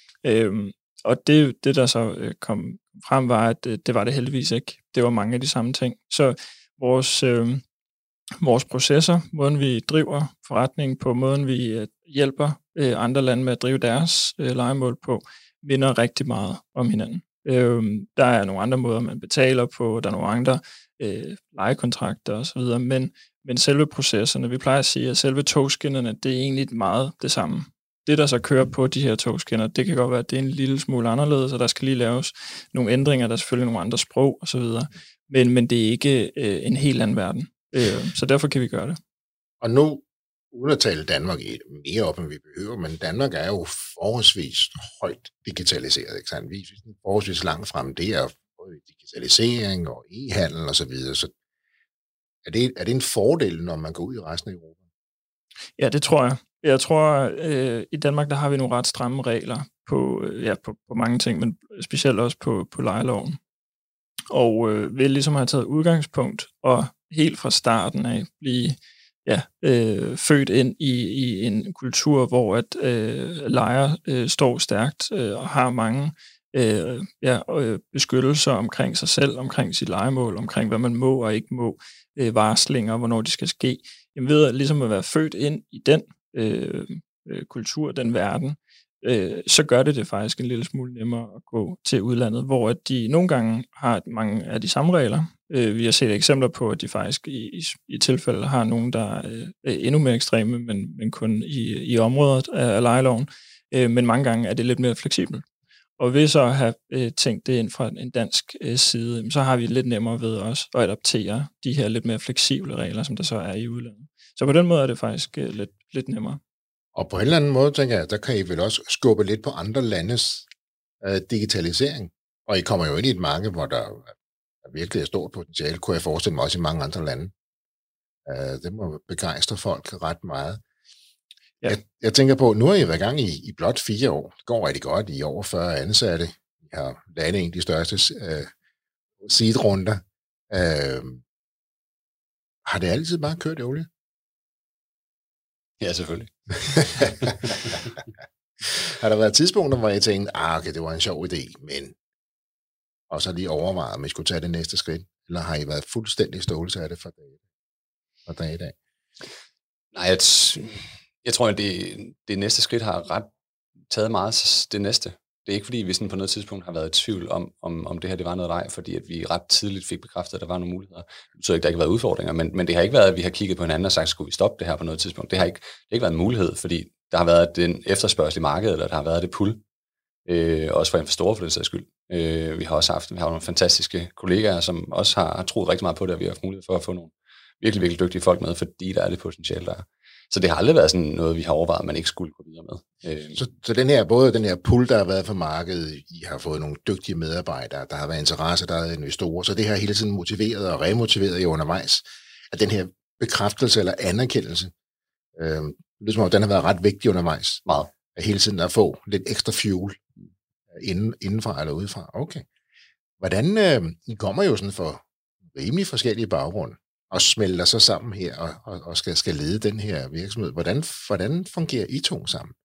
Øh, og det, det, der så øh, kom frem, var, at øh, det var det heldigvis ikke. Det var mange af de samme ting. Så vores, øh, vores processer, måden vi driver forretningen på, måden vi øh, hjælper øh, andre lande med at drive deres øh, lejemål på, minder rigtig meget om hinanden. Øh, der er nogle andre måder, man betaler på, der er nogle andre øh, lejekontrakter osv., men, men selve processerne, vi plejer at sige, at selve togskinnerne, det er egentlig meget det samme. Det, der så kører på de her togskinner, det kan godt være, at det er en lille smule anderledes, og der skal lige laves nogle ændringer, der er selvfølgelig nogle andre sprog osv., men, men det er ikke øh, en helt anden verden. Øh, så derfor kan vi gøre det. Og nu, uden at tale Danmark mere op, end vi behøver, men Danmark er jo forholdsvis højt digitaliseret, ikke sandt? Vi er forholdsvis langt frem. Det er både digitalisering og e-handel og så videre. Så er det, er det en fordel, når man går ud i resten af Europa? Ja, det tror jeg. Jeg tror, øh, i Danmark, der har vi nogle ret stramme regler på, øh, ja, på, på mange ting, men specielt også på, på lejeloven. Og øh, vil ligesom have taget udgangspunkt og helt fra starten af blive ja, øh, født ind i, i en kultur, hvor at øh, lejer øh, står stærkt øh, og har mange øh, ja, øh, beskyttelser omkring sig selv, omkring sit lejemål, omkring hvad man må og ikke må, øh, varslinger, hvornår de skal ske. Jamen ved at, ligesom at være født ind i den øh, øh, kultur, den verden, øh, så gør det det faktisk en lille smule nemmere at gå til udlandet, hvor at de nogle gange har mange af de samme regler. Øh, vi har set eksempler på, at de faktisk i, i, i tilfælde har nogen, der er endnu mere ekstreme, men, men kun i, i området af, af lejeloven. Øh, men mange gange er det lidt mere fleksibelt. Og ved så at have øh, tænkt det ind fra en dansk øh, side, så har vi lidt nemmere ved også at adaptere de her lidt mere fleksible regler, som der så er i udlandet. Så på den måde er det faktisk øh, lidt, lidt nemmere. Og på en eller anden måde, tænker jeg, der kan I vel også skubbe lidt på andre landes øh, digitalisering. Og I kommer jo ind i et marked, hvor der er virkelig et stort potentiale, kunne jeg forestille mig også i mange andre lande. Øh, det må begejstre folk ret meget. Ja. Jeg, jeg tænker på, nu har I været i gang i, i blot fire år. Det går rigtig godt. I over fyrre ansatte. I har landet en af de største øh, seed-runder. Øh, har det altid bare kørt i olie? Ja, selvfølgelig. Har der været tidspunkter, hvor jeg tænkte, ah, okay, det var en sjov idé, men og så lige overvejet, om I skulle tage det næste skridt? Eller har I været fuldstændig ståelse af det fra dag, fra dag i dag? Nej, jeg, jeg tror, at det, det næste skridt har ret taget meget det næste. Det er ikke, fordi vi sådan på noget tidspunkt har været i tvivl om, om, om det her det var noget rej, fordi at vi ret tidligt fik bekræftet, at der var nogle muligheder. Det betyder ikke, at der ikke har været udfordringer, men, men det har ikke været, at vi har kigget på hinanden og sagt, skulle vi stoppe det her på noget tidspunkt. Det har ikke, det har ikke været en mulighed, fordi der har været den efterspørgsel i markedet, eller der har været det pull, øh, også for investorer for den sags skyld. Øh, vi har også haft vi har nogle fantastiske kollegaer, som også har, har troet rigtig meget på det, og vi har haft mulighed for at få nogle virkelig, virkelig dygtige folk med, fordi der er det potentiale, der er. Så det har aldrig været sådan noget, vi har overvejet, at man ikke skulle gå videre med. Øh. Så, så den her, både den her pull, der har været for markedet, I har fået nogle dygtige medarbejdere, der har været interesse, der har været investorer, så det har hele tiden motiveret og remotiveret i undervejs, at den her bekræftelse eller anerkendelse, øh, det som om, den har været ret vigtig undervejs. Meget. At hele tiden at få lidt ekstra fuel inden, indenfra eller udefra. Okay. Hvordan, øh, I kommer jo sådan for rimelig forskellige baggrunde, og smelter så sammen her, og, og, og skal, skal lede den her virksomhed. Hvordan, hvordan fungerer I to sammen?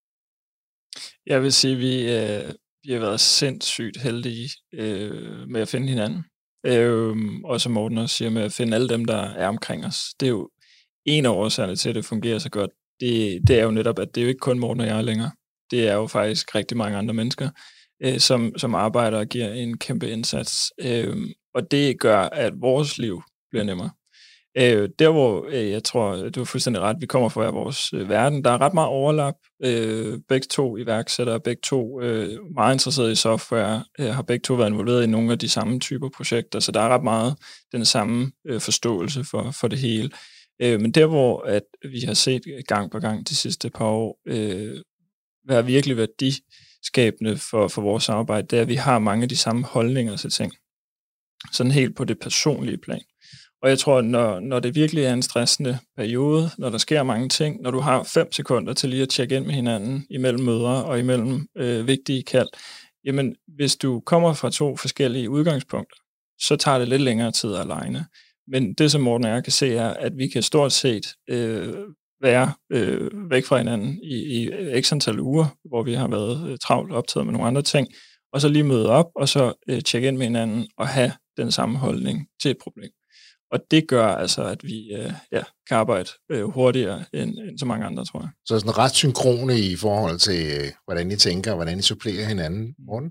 Jeg vil sige, at vi, øh, vi har været sindssygt heldige øh, med at finde hinanden. Øh, og som Morten også siger, med at finde alle dem, der er omkring os. Det er jo en af årsagerne til, at det fungerer så godt. Det, det er jo netop, at det er jo ikke kun Morten og jeg længere. Det er jo faktisk rigtig mange andre mennesker, øh, som, som arbejder og giver en kæmpe indsats. Øh, og det gør, at vores liv bliver nemmere. Øh, der hvor øh, jeg tror, du er fuldstændig ret, vi kommer fra hver vores øh, verden. Der er ret meget overlap. Øh, begge to iværksættere, begge to øh, meget interesserede i software, øh, har begge to været involveret i nogle af de samme typer projekter, så der er ret meget den samme øh, forståelse for, for det hele. Øh, men der hvor at vi har set gang på gang de sidste par år øh, være virkelig værdiskabende for, for vores samarbejde, det er, at vi har mange af de samme holdninger til ting. Sådan helt på det personlige plan. Og jeg tror, at når, når det virkelig er en stressende periode, når der sker mange ting, når du har fem sekunder til lige at tjekke ind med hinanden imellem møder og imellem øh, vigtige kald, jamen hvis du kommer fra to forskellige udgangspunkter, så tager det lidt længere tid alene. Men det, som Morten og jeg kan se, er, at vi kan stort set øh, være øh, væk fra hinanden i, i x antal uger, hvor vi har været øh, travlt optaget med nogle andre ting, og så lige møde op, og så øh, tjekke ind med hinanden og have den samme holdning til et problem. Og det gør altså, at vi øh, ja, kan arbejde øh, hurtigere end, end så mange andre, tror jeg. Så sådan ret synkrone i forhold til, øh, hvordan I tænker, og hvordan I supplerer hinanden, Morten?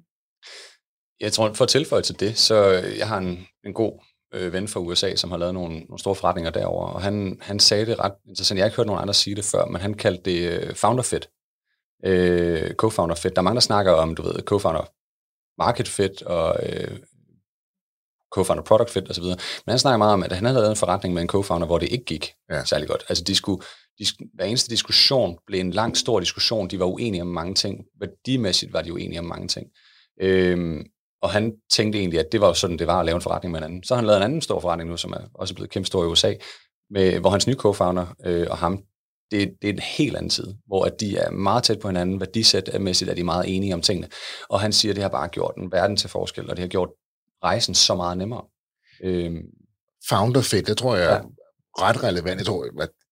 Jeg tror, for at tilføje til det, så jeg har en, en god øh, ven fra U S A, som har lavet nogle, nogle store forretninger derovre, og han, han sagde det ret interessant. Jeg har ikke hørt nogen andre sige det før, men han kaldte det øh, founder fit. Øh, co-founder fit. Der er mange, der snakker om, du ved, co-founder market fit og øh, co-founder product fit osv. Men han snakker meget om, at han havde lavet en forretning med en co-founder, hvor det ikke gik ja. særlig godt. Altså de skulle, de, hver eneste diskussion blev en lang, stor diskussion. De var uenige om mange ting. Værdimæssigt var de uenige om mange ting. Øhm, og han tænkte egentlig, at det var jo sådan, det var at lave en forretning med en anden. Så har han lavet en anden stor forretning nu, som er også blevet kæmpe stor i U S A, med, hvor hans nye co-founder øh, og ham, det, det er en helt anden tid, hvor at de er meget tæt på hinanden. Værdisætmæssigt er de meget enige om tingene. Og han siger, at det har bare gjort en verden til forskel, og det har gjort rejsen så meget nemmere. Øhm. Founder fit, det tror jeg er ja. ret relevant. Jeg tror, at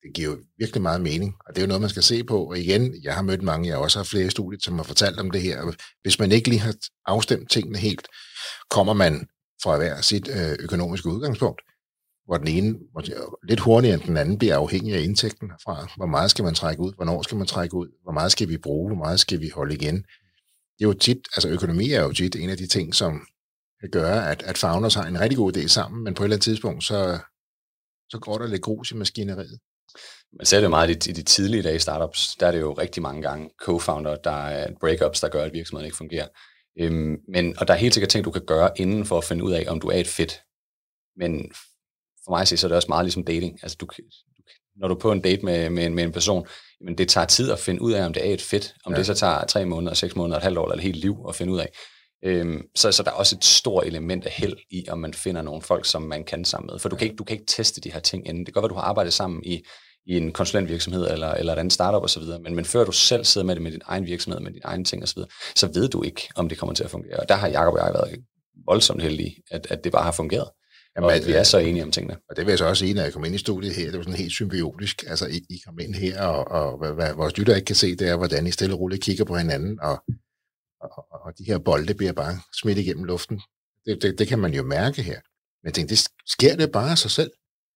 det giver jo virkelig meget mening, og det er jo noget, man skal se på. Og igen, jeg har mødt mange, jeg også har flere i studiet, som har fortalt om det her. Hvis man ikke lige har afstemt tingene helt, kommer man fra hver sit øh, økonomiske udgangspunkt, hvor den ene lidt hurtigere end den anden bliver afhængig af indtægten herfra. Hvor meget skal man trække ud? Hvornår skal man trække ud? Hvor meget skal vi bruge? Hvor meget skal vi holde igen? Det er jo tit, altså økonomi er jo tit en af de ting, som kan gøre, at, at founders har en rigtig god idé sammen, men på et eller andet tidspunkt, så, så går der lidt grus i maskineriet. Man ser det meget i de, i de tidlige dage i startups, der er det jo rigtig mange gange co-founder, der er breakups, der gør, at virksomheden ikke fungerer. Øhm, men, og der er helt sikkert ting, du kan gøre inden for at finde ud af, om du er et fit. Men for mig at se, så er det også meget ligesom dating. Altså, du, du, når du er på en date med, med, med en person, men det tager tid at finde ud af, om det er et fit. Om ja. det så tager tre måneder, seks måneder, et halvt år eller et helt liv at finde ud af. Øhm, så, så der er også et stort element af held i, om man finder nogle folk, som man kan sammen med. For du kan ikke, du kan ikke teste de her ting inden. Det kan godt være, du har arbejdet sammen i, i en konsulentvirksomhed eller, eller et andet startup osv., men, men før du selv sidder med det med din egen virksomhed, med dine egne ting osv., så ved du ikke, om det kommer til at fungere. Og der har Jacob og jeg været voldsomt heldige, at, at det bare har fungeret. Jamen, og at vi er så enige om tingene. Og det vil jeg så også sige, når jeg kom ind i studiet her, det var sådan helt symbiotisk. Altså, I, I kom ind her, og, og hvad, hvad vores lytter ikke kan se, det er, hvordan I stille og roligt kigger på hinanden, og, og, og de her bolde bliver bare smidt igennem luften. Det, det, det kan man jo mærke her. Men jeg tænkte, det sker det bare af sig selv.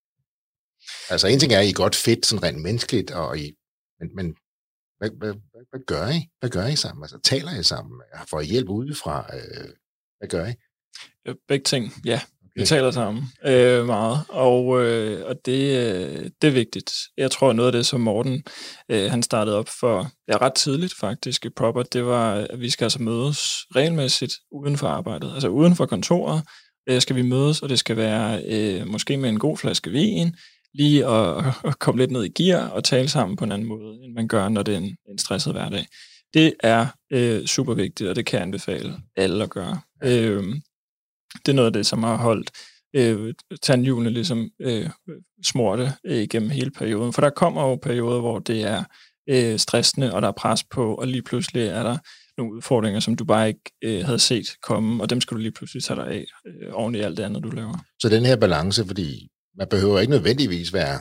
Altså, en ting er, at I er godt fedt, sådan rent menneskeligt, og I, men, men hvad, hvad, hvad, hvad gør I? Hvad gør I sammen? Altså, taler I sammen? Får I hjælp udefra? Øh, hvad gør I? Begge ting, ja. Vi taler sammen øh, meget, og, øh, og det, øh, det er vigtigt. Jeg tror, noget af det, som Morten øh, han startede op for ja, ret tidligt faktisk i Proper, det var, at vi skal altså mødes regelmæssigt uden for arbejdet. Altså uden for kontoret øh, skal vi mødes, og det skal være øh, måske med en god flaske vin, lige at, at komme lidt ned i gear og tale sammen på en anden måde, end man gør, når det er en, en stresset hverdag. Det er øh, super vigtigt, og det kan jeg anbefale alle at gøre. Øh, Det er noget af det, som har holdt øh, tandhjulene ligesom øh, smorte øh, igennem hele perioden. For der kommer jo perioder, hvor det er øh, stressende, og der er pres på, og lige pludselig er der nogle udfordringer, som du bare ikke øh, havde set komme, og dem skal du lige pludselig tage dig af øh, oven i alt det andet, du laver. Så den her balance, fordi man behøver ikke nødvendigvis være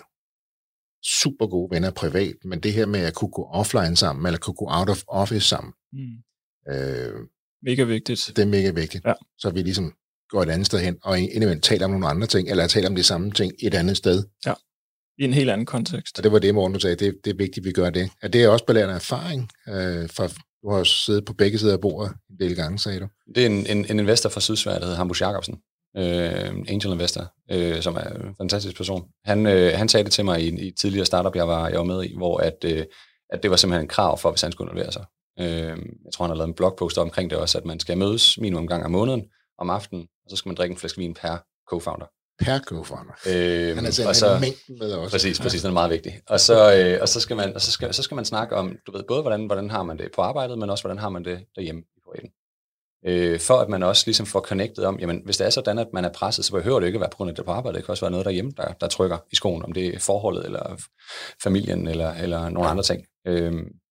super gode venner privat, men det her med at kunne gå offline sammen, eller kunne gå out of office sammen. Mm. Øh, mega vigtigt. Det er mega vigtigt. Ja. Så vi ligesom går et andet sted hen, og indimellem taler om nogle andre ting, eller taler om det samme ting et andet sted. Ja, i en helt anden kontekst. Og det var det, Morten sagde, det, det er vigtigt, at vi gør det. Er det også belært af erfaring? Øh, fra, du har jo siddet på begge sider af bordet en del gange, sagde du. Det er en, en, en investor fra Sydsverige, der hedder Hambus Jacobsen, øh, angel investor, øh, som er en fantastisk person. Han, øh, han sagde det til mig i, i et tidligere startup, jeg var, jeg var med i, hvor at, øh, at det var simpelthen en krav for, hvis han skulle involvere sig. Øh, jeg tror, han har lavet en blogpost omkring det også, at man skal mødes minimum en gang om måneden, om aftenen, og så skal man drikke en flaske vin per co-founder. Per co-founder. Øhm, han er selv og så, mængden med også. Præcis, præcis, det er meget vigtigt. Og så, øh, og så, skal man, og så, skal, så skal man snakke om, du ved, både hvordan, hvordan har man det på arbejdet, men også hvordan har man det derhjemme i privaten. Øh, for at man også ligesom får connected om, jamen hvis det er sådan, at man er presset, så behøver det ikke at være på grund af det på arbejdet. Det kan også være noget derhjemme, der, der trykker i skoen, om det er forholdet, eller familien, eller, eller nogle andre ting. Øh,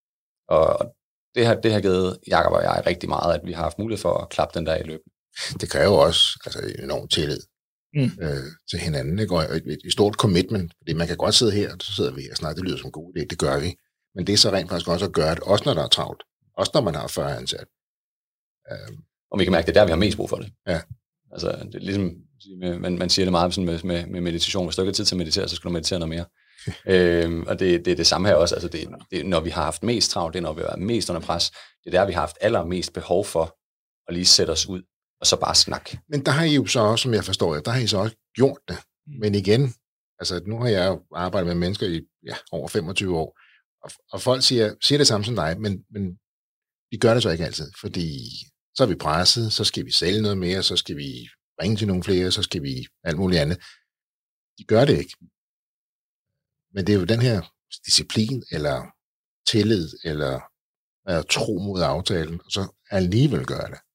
og det har, det har givet Jacob og jeg rigtig meget, at vi har haft mulighed for at klappe den der i løbet. Det kræver også altså, en enorm tillid mm. øh, til hinanden. Ikke? Og et, et stort commitment, fordi man kan godt sidde her, og så sidder vi her og snakker, det lyder som en god idé, det gør vi. Men det er så rent faktisk også at gøre det, også når der er travlt. Også når man har fyrre ansat. Um, og vi kan mærke, det er der, vi har mest brug for det. Ja. Altså, det er ligesom, man, man siger det meget sådan med, med, med meditation. Hvis du ikke har tid til at meditere, så skal du meditere noget mere. øhm, og det, det er det samme her også. Altså, det, det, når vi har haft mest travlt, det er, når vi har været mest under pres. Det er der, vi har haft allermest behov for at lige sætte os ud, og så bare snak. Men der har I jo så også, som jeg forstår, der har I så også gjort det. Men igen, altså nu har jeg jo arbejdet med mennesker i ja, over femogtyve år, og, og folk siger, siger det samme som dig, men, men vi gør det så ikke altid, fordi så er vi presset, så skal vi sælge noget mere, så skal vi ringe til nogle flere, så skal vi alt muligt andet. De gør det ikke. Men det er jo den her disciplin, eller tillid, eller at tro mod aftalen, og så alligevel gør det.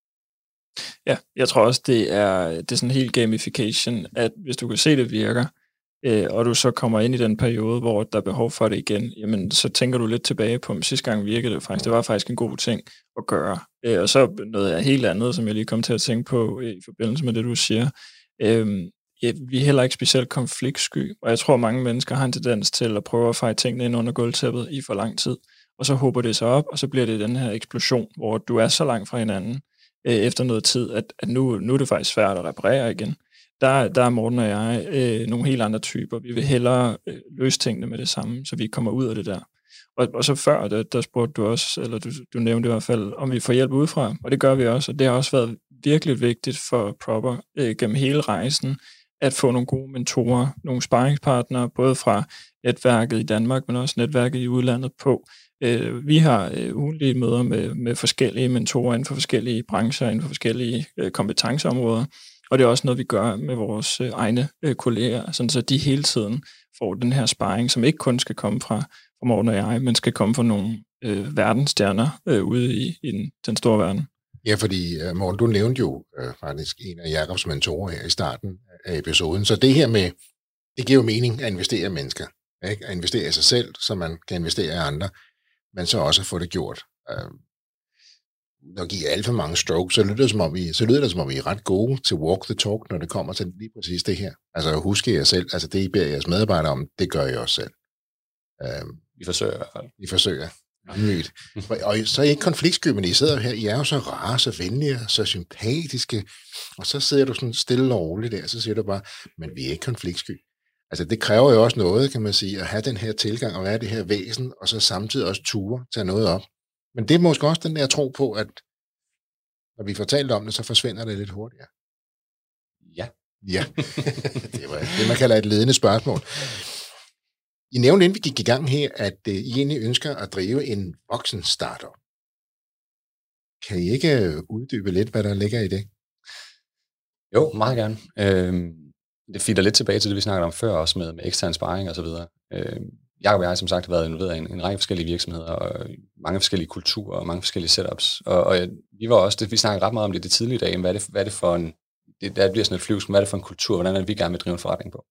Ja, jeg tror også, det er, det er sådan en helt gamification, at hvis du kan se, det virker, øh, og du så kommer ind i den periode, hvor der er behov for det igen, jamen så tænker du lidt tilbage på, at sidste gang virkede det faktisk. Det var faktisk en god ting at gøre. Øh, og så noget helt andet, som jeg lige kom til at tænke på i forbindelse med det, du siger. Øh, ja, vi er heller ikke specielt konfliktsky, og jeg tror, mange mennesker har en tendens til at prøve at feje tingene ind under gulvtæppet i for lang tid, og så håber det sig op, og så bliver det den her eksplosion, hvor du er så langt fra hinanden øh, efter noget tid, at, at nu, nu er det faktisk svært at reparere igen. Der, der er Morten og jeg øh, nogle helt andre typer. Vi vil hellere øh, løse tingene med det samme, så vi kommer ud af det der. Og, og så før, der, der spurgte du også, eller du, du nævnte i hvert fald, om vi får hjælp udefra, og det gør vi også, og det har også været virkelig vigtigt for Proper øh, gennem hele rejsen, at få nogle gode mentorer, nogle sparringspartnere, både fra netværket i Danmark, men også netværket i udlandet på. Øh, vi har øh, ugenlige møder med, med forskellige mentorer inden for forskellige brancher, inden for forskellige øh, kompetenceområder, og det er også noget, vi gør med vores øh, egne øh, kolleger, sådan så de hele tiden får den her sparring, som ikke kun skal komme fra, fra Morten og jeg, men skal komme fra nogle øh, verdensstjerner øh, ude i, i den, den store verden. Ja, fordi uh, Morten, du nævnte jo uh, faktisk en af Jacobs mentorer her i starten af episoden, så det her med, det giver jo mening at investere i mennesker, ikke? At investere i sig selv, så man kan investere i andre, men så også få det gjort. Uh, når I giver alt for mange strokes, så lyder det som om I, så lyder det som om I er ret gode til walk the talk, når det kommer til lige præcis det her. Altså husk jer selv, altså det I beder jeres medarbejdere om, det gør I også selv. Uh, Vi forsøger i hvert fald. I forsøger. Nyt. Og så er I ikke konfliktsky, men I sidder her, I er jo så rare, så venlige, så sympatiske, og så sidder du sådan stille og roligt der, så siger du bare, men vi er ikke konfliktsky. Altså det kræver jo også noget, kan man sige, at have den her tilgang og være det her væsen, og så samtidig også ture, tage noget op. Men det er måske også den der tro på, at når vi får talt om det, så forsvinder det lidt hurtigere. Ja. Ja, det var det, man kalder et ledende spørgsmål. I nævnte, inden vi gik i gang her, at uh, I egentlig ønsker at drive en voksen startup. Kan I ikke uddybe lidt, hvad der ligger i det? Jo, meget gerne. Øhm, det feeder lidt tilbage til det, vi snakkede om før, også med, med ekstern sparring og så videre. Øhm, Jakob og jeg, som sagt, har været involveret i en, en række forskellige virksomheder, og mange forskellige kulturer, og mange forskellige setups. Og, og vi var også, det, vi snakkede ret meget om det i det tidlige dage, hvad er det, hvad er det for en, det, der bliver sådan et flyvsk, hvad er det for en kultur, hvordan er det, vi gerne vil drive en forretning på?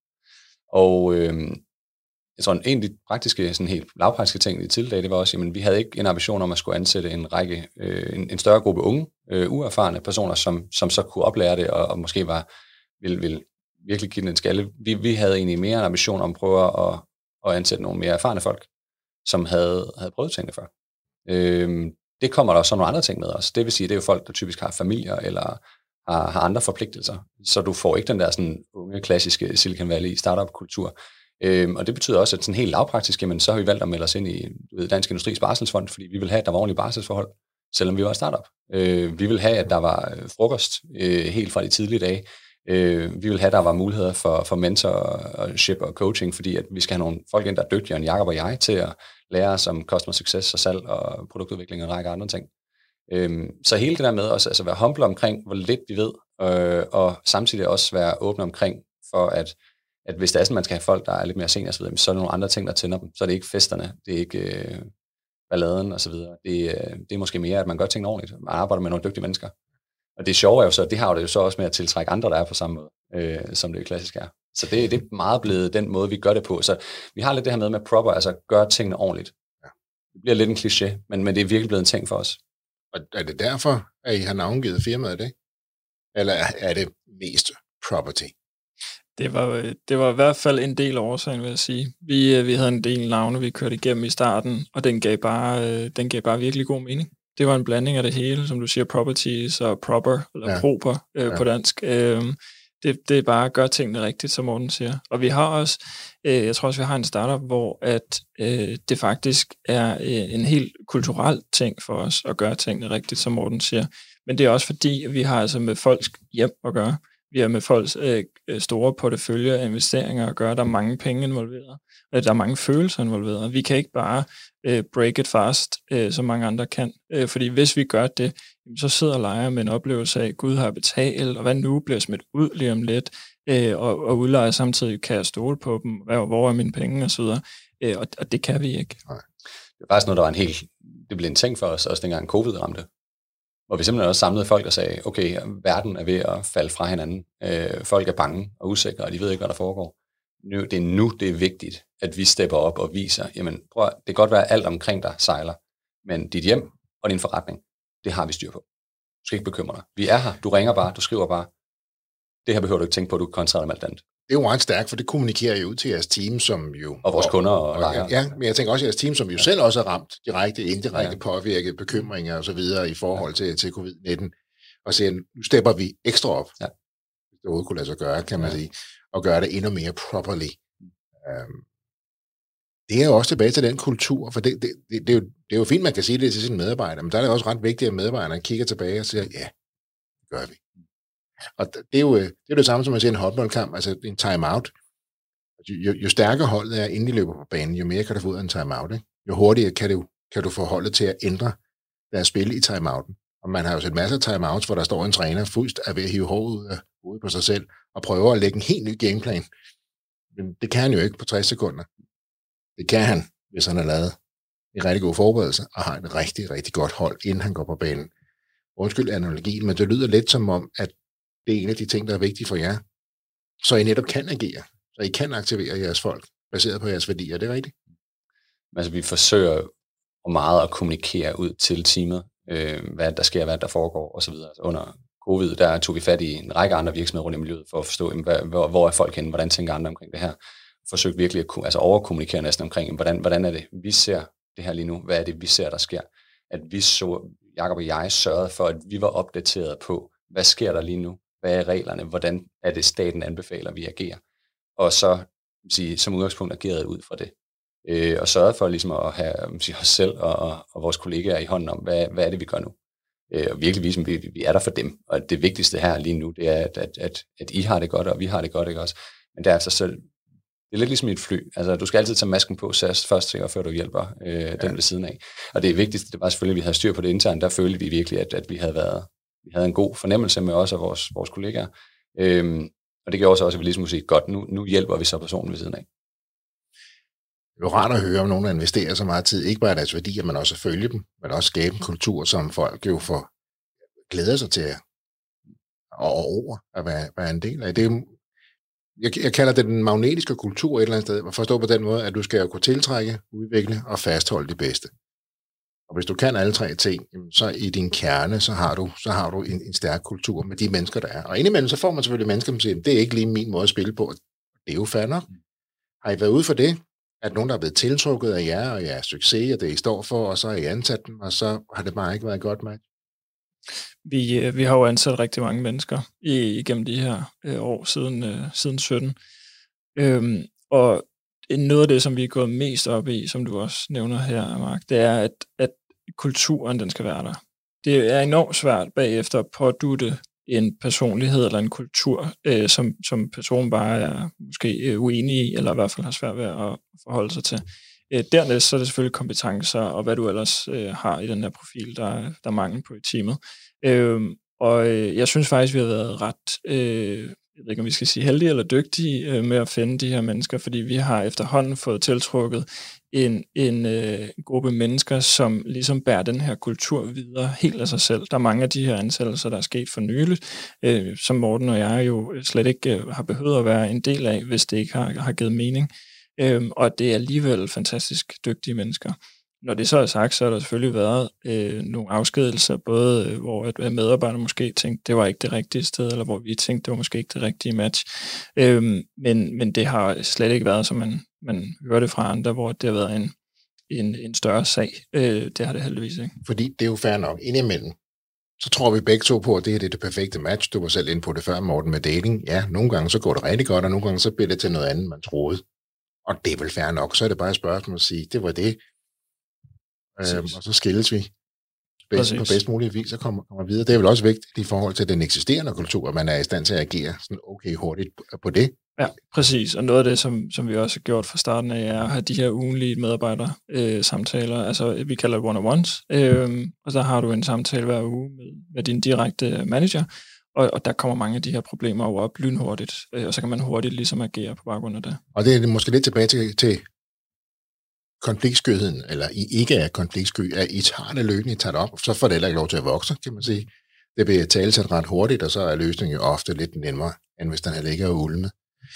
Og øhm, jeg tror, en af de praktiske, sådan helt lavpraktiske ting i tildag, det var også, at vi havde ikke en ambition om at skulle ansætte en række, øh, en, en større gruppe unge, øh, uerfarne personer, som, som så kunne oplære det, og, og måske var, ville, ville virkelig give den en skalle. Vi, vi havde egentlig mere en ambition om at prøve at, at ansætte nogle mere erfarne folk, som havde, havde prøvet tingene før. Øh, det kommer der også nogle andre ting med os. Det vil sige, det er jo folk, der typisk har familier, eller har, har andre forpligtelser. Så du får ikke den der sådan unge, klassiske Silicon Valley startup-kultur. Øhm, og det betyder også, at sådan helt lavpraktisk, jamen, så har vi valgt at melde os ind i du ved, Dansk Industris Barselsfond, fordi vi vil have, at der var ordentlige barselsforhold, selvom vi var startup. Øh, vi vil have, at der var frokost øh, helt fra de tidlige dage. Øh, vi vil have, at der var muligheder for, for mentorship og coaching, fordi at vi skal have nogle folk ind, der er dygtigere end Jakob og jeg, til at lære os om customer success og salg og produktudvikling og en række andre ting. Øh, så hele det der med også altså være humble omkring, hvor lidt vi ved, øh, og samtidig også være åbne omkring for, at at hvis det er sådan, man skal have folk, der er lidt mere senior og så videre, så er der nogle andre ting, der tænder dem. Så er det ikke festerne, det er ikke øh, balladen og så videre. Det, øh, det er måske mere, at man gør tingene ordentligt. Man arbejder med nogle dygtige mennesker. Og det sjove er jo så, det har jo det jo så også med at tiltrække andre, der er på samme måde, øh, som det klassisk er. Så det, det er meget blevet den måde, vi gør det på. Så vi har lidt det her med med proper, altså gøre tingene ordentligt. Ja. Det bliver lidt en kliché, men, men det er virkelig blevet en ting for os. Og er det derfor, at I har navngivet firmaet det? Eller er det mest property? Det var, det var i hvert fald en del af årsagen, vil jeg sige. Vi, vi havde en del navne, vi kørte igennem i starten, og den gav, bare, den gav bare virkelig god mening. Det var en blanding af det hele, som du siger, properties og proper, eller ja. proper øh, ja. på dansk. Øh, det, det er bare at gøre tingene rigtigt, som Morten siger. Og vi har også, øh, jeg tror også, vi har en startup, hvor at, øh, det faktisk er øh, en helt kulturel ting for os at gøre tingene rigtigt, som Morten siger. Men det er også fordi, vi har altså med folks hjem at gøre. Vi har med folks øh, store portefølje af investeringer at gøre. Der er mange penge involveret. Der er mange følelser involveret. Vi kan ikke bare øh, break it fast, øh, som mange andre kan. Øh, fordi hvis vi gør det, så sidder lejer med en oplevelse af, at Gud har betalt, og hvad nu bliver smidt ud lige om lidt, øh, og, og udlejer samtidig, kan jeg stole på dem, hvor, hvor er mine penge osv. Øh, og, og det kan vi ikke. Nej. Det var faktisk noget, der var en helt, det blev en ting for os, også dengang covid ramte. Hvor vi simpelthen også samlede folk, der sagde, okay, verden er ved at falde fra hinanden. Øh, folk er bange og usikre, og de ved ikke, hvad der foregår. Nu, det er nu, det er vigtigt, at vi stepper op og viser, jamen, prøv, det kan godt være alt omkring dig sejler, men dit hjem og din forretning, det har vi styr på. Du skal ikke bekymre dig. Vi er her, du ringer bare, du skriver bare, det her behøver du ikke tænke på, at du kan koncentrere dig om alt andet. Det er jo ret stærkt, for det kommunikerer jo ud til jeres team, som jo... Og vores kunder og, og lejere. Ja, men jeg tænker også jeres team, som jo ja. selv også er ramt direkte, indirekte ja. påvirket, bekymringer og så videre i forhold til, til covid nitten, og siger, nu stepper vi ekstra op, ja. hvis det overhovedet kunne lade sig gøre, kan man ja. sige, og gøre det endnu mere properly. Um, det er jo også tilbage til den kultur, for det, det, det, det, er jo, det er jo fint, man kan sige det til sine medarbejdere, men der er det også ret vigtigt, at medarbejderne kigger tilbage og siger, ja, det gør vi. Og det er jo det, er det samme som at se en håndboldkamp, altså en timeout. Jo, jo stærkere holdet er, inden de løber på banen, jo mere kan du få ud af en timeout. Ikke? Jo hurtigere kan du, kan du få holdet til at ændre deres spil i timeouten. Og man har jo set masser af timeouts, hvor der står en træner fuldst er ved at hive håret ud af hovedet på sig selv, og prøver at lægge en helt ny gameplan. Men det kan han jo ikke på tres sekunder. Det kan han, hvis han har lavet en rigtig god forberedelse, og har et rigtig, rigtig godt hold, inden han går på banen. Undskyld analogien, men det lyder lidt som om, at det er en af de ting, der er vigtige for jer, så I netop kan agere, så I kan aktivere jeres folk, baseret på jeres værdier. Er det rigtigt? Altså, vi forsøger meget at kommunikere ud til teamet, øh, hvad der sker, hvad der foregår, osv. Altså, under covid, der tog vi fat i en række andre virksomheder rundt i miljøet, for at forstå, jamen, hvad, hvor, hvor er folk henne, hvordan tænker andre omkring det her. Forsøgte virkelig at altså overkommunikere næsten omkring, hvordan, hvordan er det, vi ser det her lige nu, hvad er det, vi ser, der sker. At vi så, Jakob og jeg sørgede for, at vi var opdateret på, hvad sker der lige nu, hvad er reglerne, hvordan er det, staten anbefaler, vi agerer. Og så sige, som udgangspunkt ageret ud fra det. Øh, og sørget for ligesom at have sige, os selv og, og, og vores kollegaer i hånden om, hvad, hvad er det, vi gør nu. Øh, og virkelig vise, at vi, vi er der for dem. Og det vigtigste her lige nu, det er, at, at, at, at I har det godt, og vi har det godt, ikke også? Men derefter så, det er lidt ligesom i et fly. Altså, du skal altid tage masken på først, og før du hjælper øh, ja. den ved siden af. Og det vigtigste, det var selvfølgelig, at vi havde styr på det internt. Der følte vi virkelig, at, at vi havde været vi havde en god fornemmelse med os og vores, vores kollegaer. Øhm, og det gjorde så også, at vi ligesom sige, godt, nu, nu hjælper vi så personen ved siden af. Det er jo rart at høre om nogen, der investerer så meget tid, ikke bare deres værdier, men også at følge dem, men også skabe en kultur, som folk jo får glæder sig til og over at være, være en del af. Det er, jeg, jeg kalder det den magnetiske kultur et eller andet sted, at forstå på den måde, at du skal jo kunne tiltrække, udvikle og fastholde det bedste. Og hvis du kan alle tre ting, så i din kerne, så har du, så har du en, en stærk kultur med de mennesker, der er. Og indimellem, så får man selvfølgelig mennesker, som siger, det er ikke lige min måde at spille på. Det er jo fair nok. Har I været ude for det? At nogen, der er blevet tiltrukket af jer, og jeres succes, og det I står for, og så har I ansat dem, og så har det bare ikke været godt match? Vi, vi har jo ansat rigtig mange mennesker i, igennem de her øh, år, siden, øh, siden sytten. Øhm, og noget af det, som vi er gået mest op i, som du også nævner her, Mark, det er, at, at kulturen, den skal være der. Det er enormt svært bagefter at pådutte en personlighed eller en kultur, øh, som, som personen bare er måske uenig i, eller i hvert fald har svært ved at forholde sig til. Øh, dernæst så er det selvfølgelig kompetencer, og hvad du ellers øh, har i den her profil, der, der er mangel på i teamet. Øh, og øh, jeg synes faktisk, vi har været ret... Øh, jeg ved ikke, om vi skal sige heldige eller dygtige øh, med at finde de her mennesker, fordi vi har efterhånden fået tiltrukket en, en øh, gruppe mennesker, som ligesom bærer den her kultur videre helt af sig selv. Der er mange af de her ansættelser, der er sket for nyligt, øh, som Morten og jeg jo slet ikke øh, har behøvet at være en del af, hvis det ikke har, har givet mening. Øh, og det er alligevel fantastisk dygtige mennesker. Når det så er sagt, så har der selvfølgelig været øh, nogle afskedelser, både øh, hvor at medarbejdere måske tænkte, det var ikke det rigtige sted, eller hvor vi tænkte, det var måske ikke det rigtige match. Øhm, men, men det har slet ikke været, som man, man hører det fra andre, hvor det har været en, en, en større sag. Øh, det har det heldigvis ikke. Fordi det er jo fair nok. Indimellem, så tror vi begge to på, at det her det er det perfekte match. Du var selv inde på det før, Morten, med dating. Ja, nogle gange så går det rigtig godt, og nogle gange så bliver det til noget andet, man troede. Og det er vel fair nok. Så er det bare et spørgsmål at sige, det var det. Øhm, og så skilles vi bedst, på bedst mulig vis og kommer, kommer videre. Det er vel også vigtigt i forhold til den eksisterende kultur, at man er i stand til at agere sådan okay hurtigt på det. Ja, præcis. Og noget af det, som, som vi også har gjort fra starten af, er at have de her ugenlige medarbejder øh, samtaler. Altså, vi kalder det one-on-ones. Øh, og der har du en samtale hver uge med, med din direkte manager, og, og der kommer mange af de her problemer over op lynhurtigt, øh, og så kan man hurtigt ligesom agere på baggrund af det. Og det er måske lidt tilbage til, til konfliktskyheden, eller I ikke er konfliktsky, at I tager det løbende, I tager det op, så får det heller ikke lov til at vokse, kan man sige. Det bliver talsat ret hurtigt, og så er løsningen jo ofte lidt nemmere, end hvis den her ligger og ulme.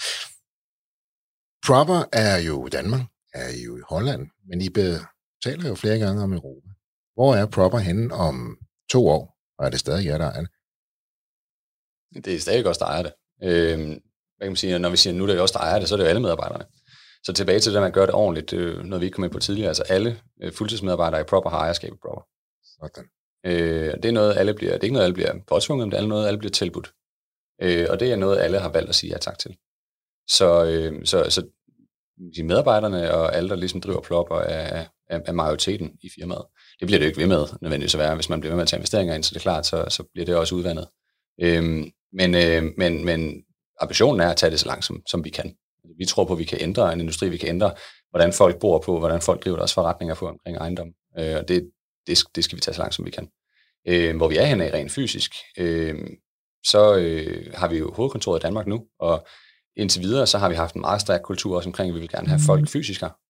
Proper er jo i Danmark, er jo i Holland, men I taler jo flere gange om Europa. Hvor er Proper henne om to år, og er det stadig jer, der er det? Det er stadig også, der er det. Øh, hvad kan man sige, når vi siger, nu er det jo også der ejer det, så er det jo alle medarbejderne. Så tilbage til det, at man gør det ordentligt, øh, noget vi ikke kom ind på tidligere, altså alle øh, fuldtidsmedarbejdere i Proper har ejerskab i Proper. Sådan. Øh, det er noget, alle bliver, det er ikke noget, alle bliver påtvunget, men det er noget, alle bliver tilbudt. Øh, og det er noget, alle har valgt at sige ja tak til. Så, øh, så, så de medarbejderne og alle, der ligesom driver Proper, er, er, er majoriteten i firmaet. Det bliver det jo ikke ved med, nødvendigvis at være. Hvis man bliver ved med at tage investeringer ind, så det er klart, så, så bliver det også udvandet. Øh, men, øh, men, men ambitionen er at tage det så langt, som, som vi kan. Vi tror på, at vi kan ændre en industri, vi kan ændre, hvordan folk bor på, hvordan folk driver deres forretninger på omkring ejendom. Øh, og det, det, det skal vi tage så langt, som vi kan. Øh, hvor vi er henne rent fysisk, øh, så øh, har vi jo hovedkontoret i Danmark nu, og indtil videre, så har vi haft en meget stærk kultur også omkring, at vi vil gerne have folk fysisk her.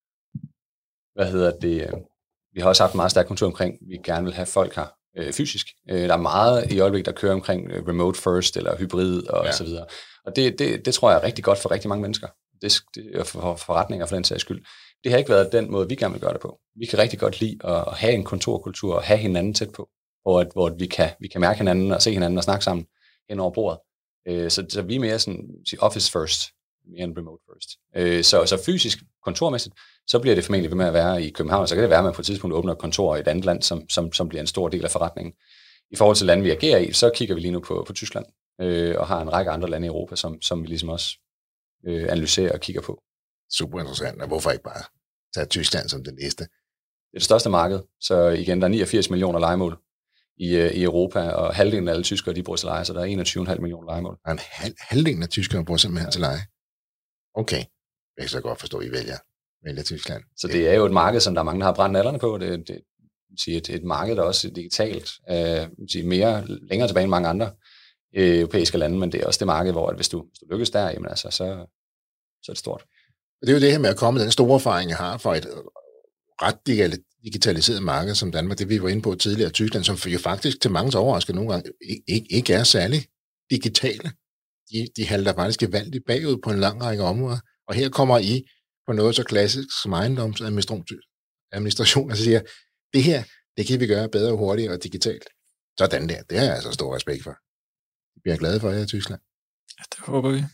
Hvad hedder det? Vi har også haft en meget stærk kultur omkring, at vi gerne vil have folk her øh, fysisk. Øh, der er meget i øjeblikket, der kører omkring remote first, eller hybrid, og ja. så videre. Og det, det, det tror jeg er rigtig godt for rigtig mange mennesker. Det, det for forretninger for den sags skyld. Det har ikke været den måde, vi gerne vil gøre det på. Vi kan rigtig godt lide at have en kontorkultur og have hinanden tæt på, hvor, hvor vi, kan, vi kan mærke hinanden og se hinanden og snakke sammen hen over bordet. Så, så vi er mere sådan, office first, mere end remote first. Så, så fysisk, kontormæssigt, så bliver det formentlig ved med at være i København, så kan det være, at man på et tidspunkt åbner et kontor i et andet land, som, som, som bliver en stor del af forretningen. I forhold til lande, vi agerer i, så kigger vi lige nu på, på Tyskland, øh, og har en række andre lande i Europa, som, som vi ligesom også øh, analyserer og kigger på. Super interessant, og hvorfor ikke bare tage Tyskland som det næste? Det er det største marked, så igen, der er niogfirs millioner lejemål i, i Europa, og halvdelen af alle tyskere, de bruger til leje, så der er enogtyve komma fem millioner lejemål. En halv, halvdelen af tyskere bruger simpelthen til leje? Okay, jeg kan så godt forstå, at I vælger, vælger Tyskland. Så det er jo et marked, som der er mange, der har brændt nallerne på. Det, det er et, et marked, der også er digitalt, øh, mere længere tilbage end mange andre øh, europæiske lande, men det er også det marked, hvor at hvis, du, hvis du lykkes der, jamen altså, så, så er det stort. Det er jo det her med at komme med den store erfaring, jeg har for et ret digitaliseret marked som Danmark, det vi var inde på tidligere, Tyskland, som jo faktisk til mange overrasker nogle gange ikke, ikke er særlig digitale. De, de halter faktisk gevaldigt bagud på en lang række områder, og her kommer I på noget så klassisk som ejendomsadministration, og så siger, det her, det kan vi gøre bedre, hurtigere og digitalt. Sådan der, det har jeg altså stor respekt for. Vi bliver glade for jer i Tyskland. Ja, det håber vi.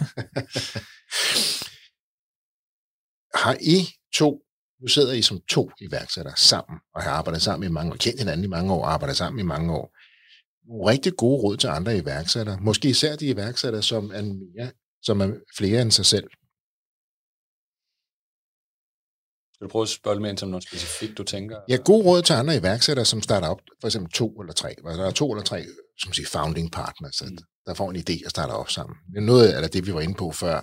Har I to, nu sidder I som to iværksættere sammen, og har arbejdet sammen i mange år, kendt hinanden i mange år, arbejdet sammen i mange år. Nogle rigtig gode råd til andre iværksættere, måske især de iværksættere, som er, mere, som er flere end sig selv. Skal du prøve at spørge mere ind til noget specifikt, du tænker? Ja, gode råd til andre iværksættere, som starter op, for eksempel to eller tre. Der er to eller tre, som siger, founding partners, mm. der får en idé og starter op sammen. Det er noget af det, vi var inde på før.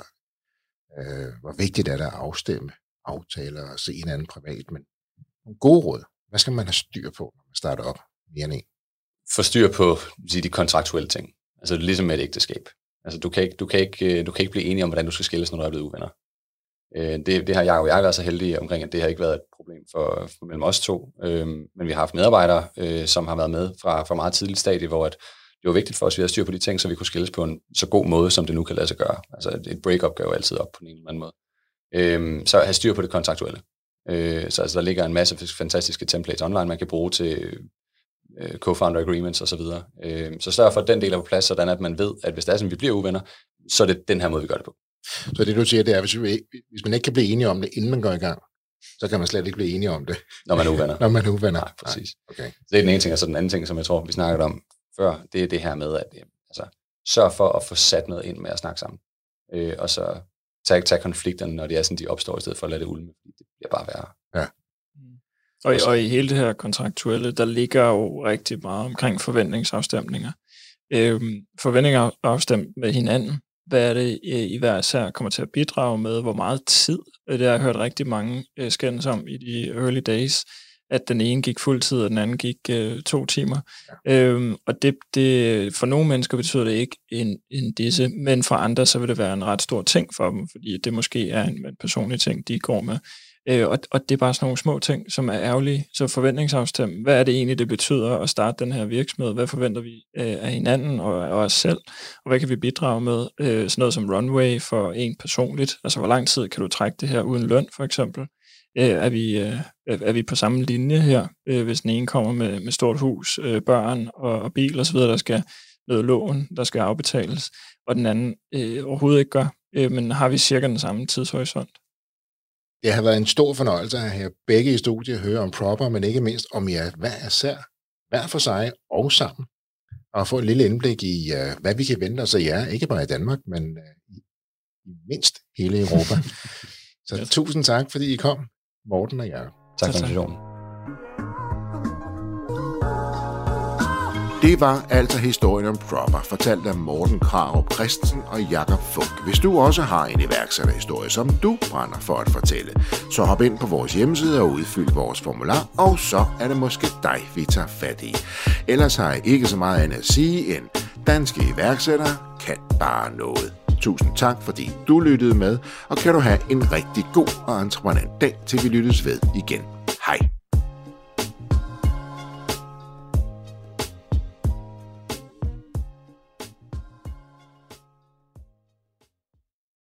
Øh, hvor vigtigt er det at afstemme aftaler og se hinanden privat, men nogle gode råd. Hvad skal man have styr på, når man starter op mere end en? Få styr på de kontraktuelle ting. Altså ligesom med et ægteskab. Altså du kan ikke, du kan ikke, du kan ikke blive enige om, hvordan du skal skilles, når du er blevet uvenner. Det, det har jeg og jeg været så heldige omkring, at det har ikke været et problem for, for mellem os to. Men vi har haft medarbejdere, som har været med fra, fra meget tidligt stadie, hvor at det var vigtigt for os, at vi havde styr på de ting, så vi kunne skilles på en så god måde, som det nu kan lade sig gøre. Altså et break-up gør jo altid op på en eller anden måde. Øhm, så have styr på det kontraktuelle. Øh, så altså, der ligger en masse fantastiske templates online, man kan bruge til øh, co-founder agreements osv. Øh, så sørg for, at den del er på plads, sådan at man ved, at hvis det er sådan, vi bliver uvenner, så er det den her måde, vi gør det på. Så det du siger, det er, hvis, vi, hvis man ikke kan blive enige om det, inden man går i gang, så kan man slet ikke blive enige om det. Når man er uvenner. Når man er uvenner. Nej, præcis. Nej. Okay. Så det er den ene ting, og så den anden ting, som jeg tror, vi snakkede om før, det er det her med, at altså, sørg for at få sat noget ind med at snakke sammen. Øh, og så tage, tage konflikterne, når det er sådan, de opstår, i stedet for at lade det ulme. Det bliver bare værre. Ja. Og, og i hele det her kontraktuelle, der ligger jo rigtig meget omkring forventningsafstemninger. Øhm, forventninger afstemt med hinanden. Hvad er det, I hver især kommer til at bidrage med? Hvor meget tid? Det har jeg hørt rigtig mange øh, skændes om i de early days, at den ene gik fuld tid, og den anden gik øh, to timer. Ja. Øhm, og det, det, for nogle mennesker betyder det ikke en, en disse, men for andre så vil det være en ret stor ting for dem, fordi det måske er en, en personlig ting, de går med. Øh, og, og det er bare sådan nogle små ting, som er ærgerlige. Så forventningsafstem, hvad er det egentlig, det betyder at starte den her virksomhed? Hvad forventer vi øh, af hinanden og af os selv? Og hvad kan vi bidrage med? Øh, sådan noget som runway for en personligt. Altså, hvor lang tid kan du trække det her uden løn, for eksempel? Øh, er, vi, øh, er vi på samme linje her, øh, hvis den ene kommer med, med stort hus, øh, børn og, og bil osv., der skal noget lån, der skal afbetales, og den anden øh, overhovedet ikke gør. Øh, men har vi cirka den samme tidshorisont. Det har været en stor fornøjelse at have begge i studiet høre om Proper, men ikke mindst om jer hver især, hver for sig og sammen, og få et lille indblik i, uh, hvad vi kan vente os af jer, ikke bare i Danmark, men uh, i mindst hele Europa. Så yes. Tusind tak, fordi I kom, Morten og Jakob. Tak for invitationen. Det var altså historien om Proper, fortalt af Morten Krarup Christensen og Jakob Funk. Hvis du også har en iværksætterhistorie, som du brænder for at fortælle, så hop ind på vores hjemmeside og udfyld vores formular, og så er det måske dig, vi tager fat i. Ellers har jeg ikke så meget andet at sige end, danske iværksættere kan bare noget. Tusind tak, fordi du lyttede med, og kan du have en rigtig god og entreprenant dag, til vi lyttes ved igen. Hej.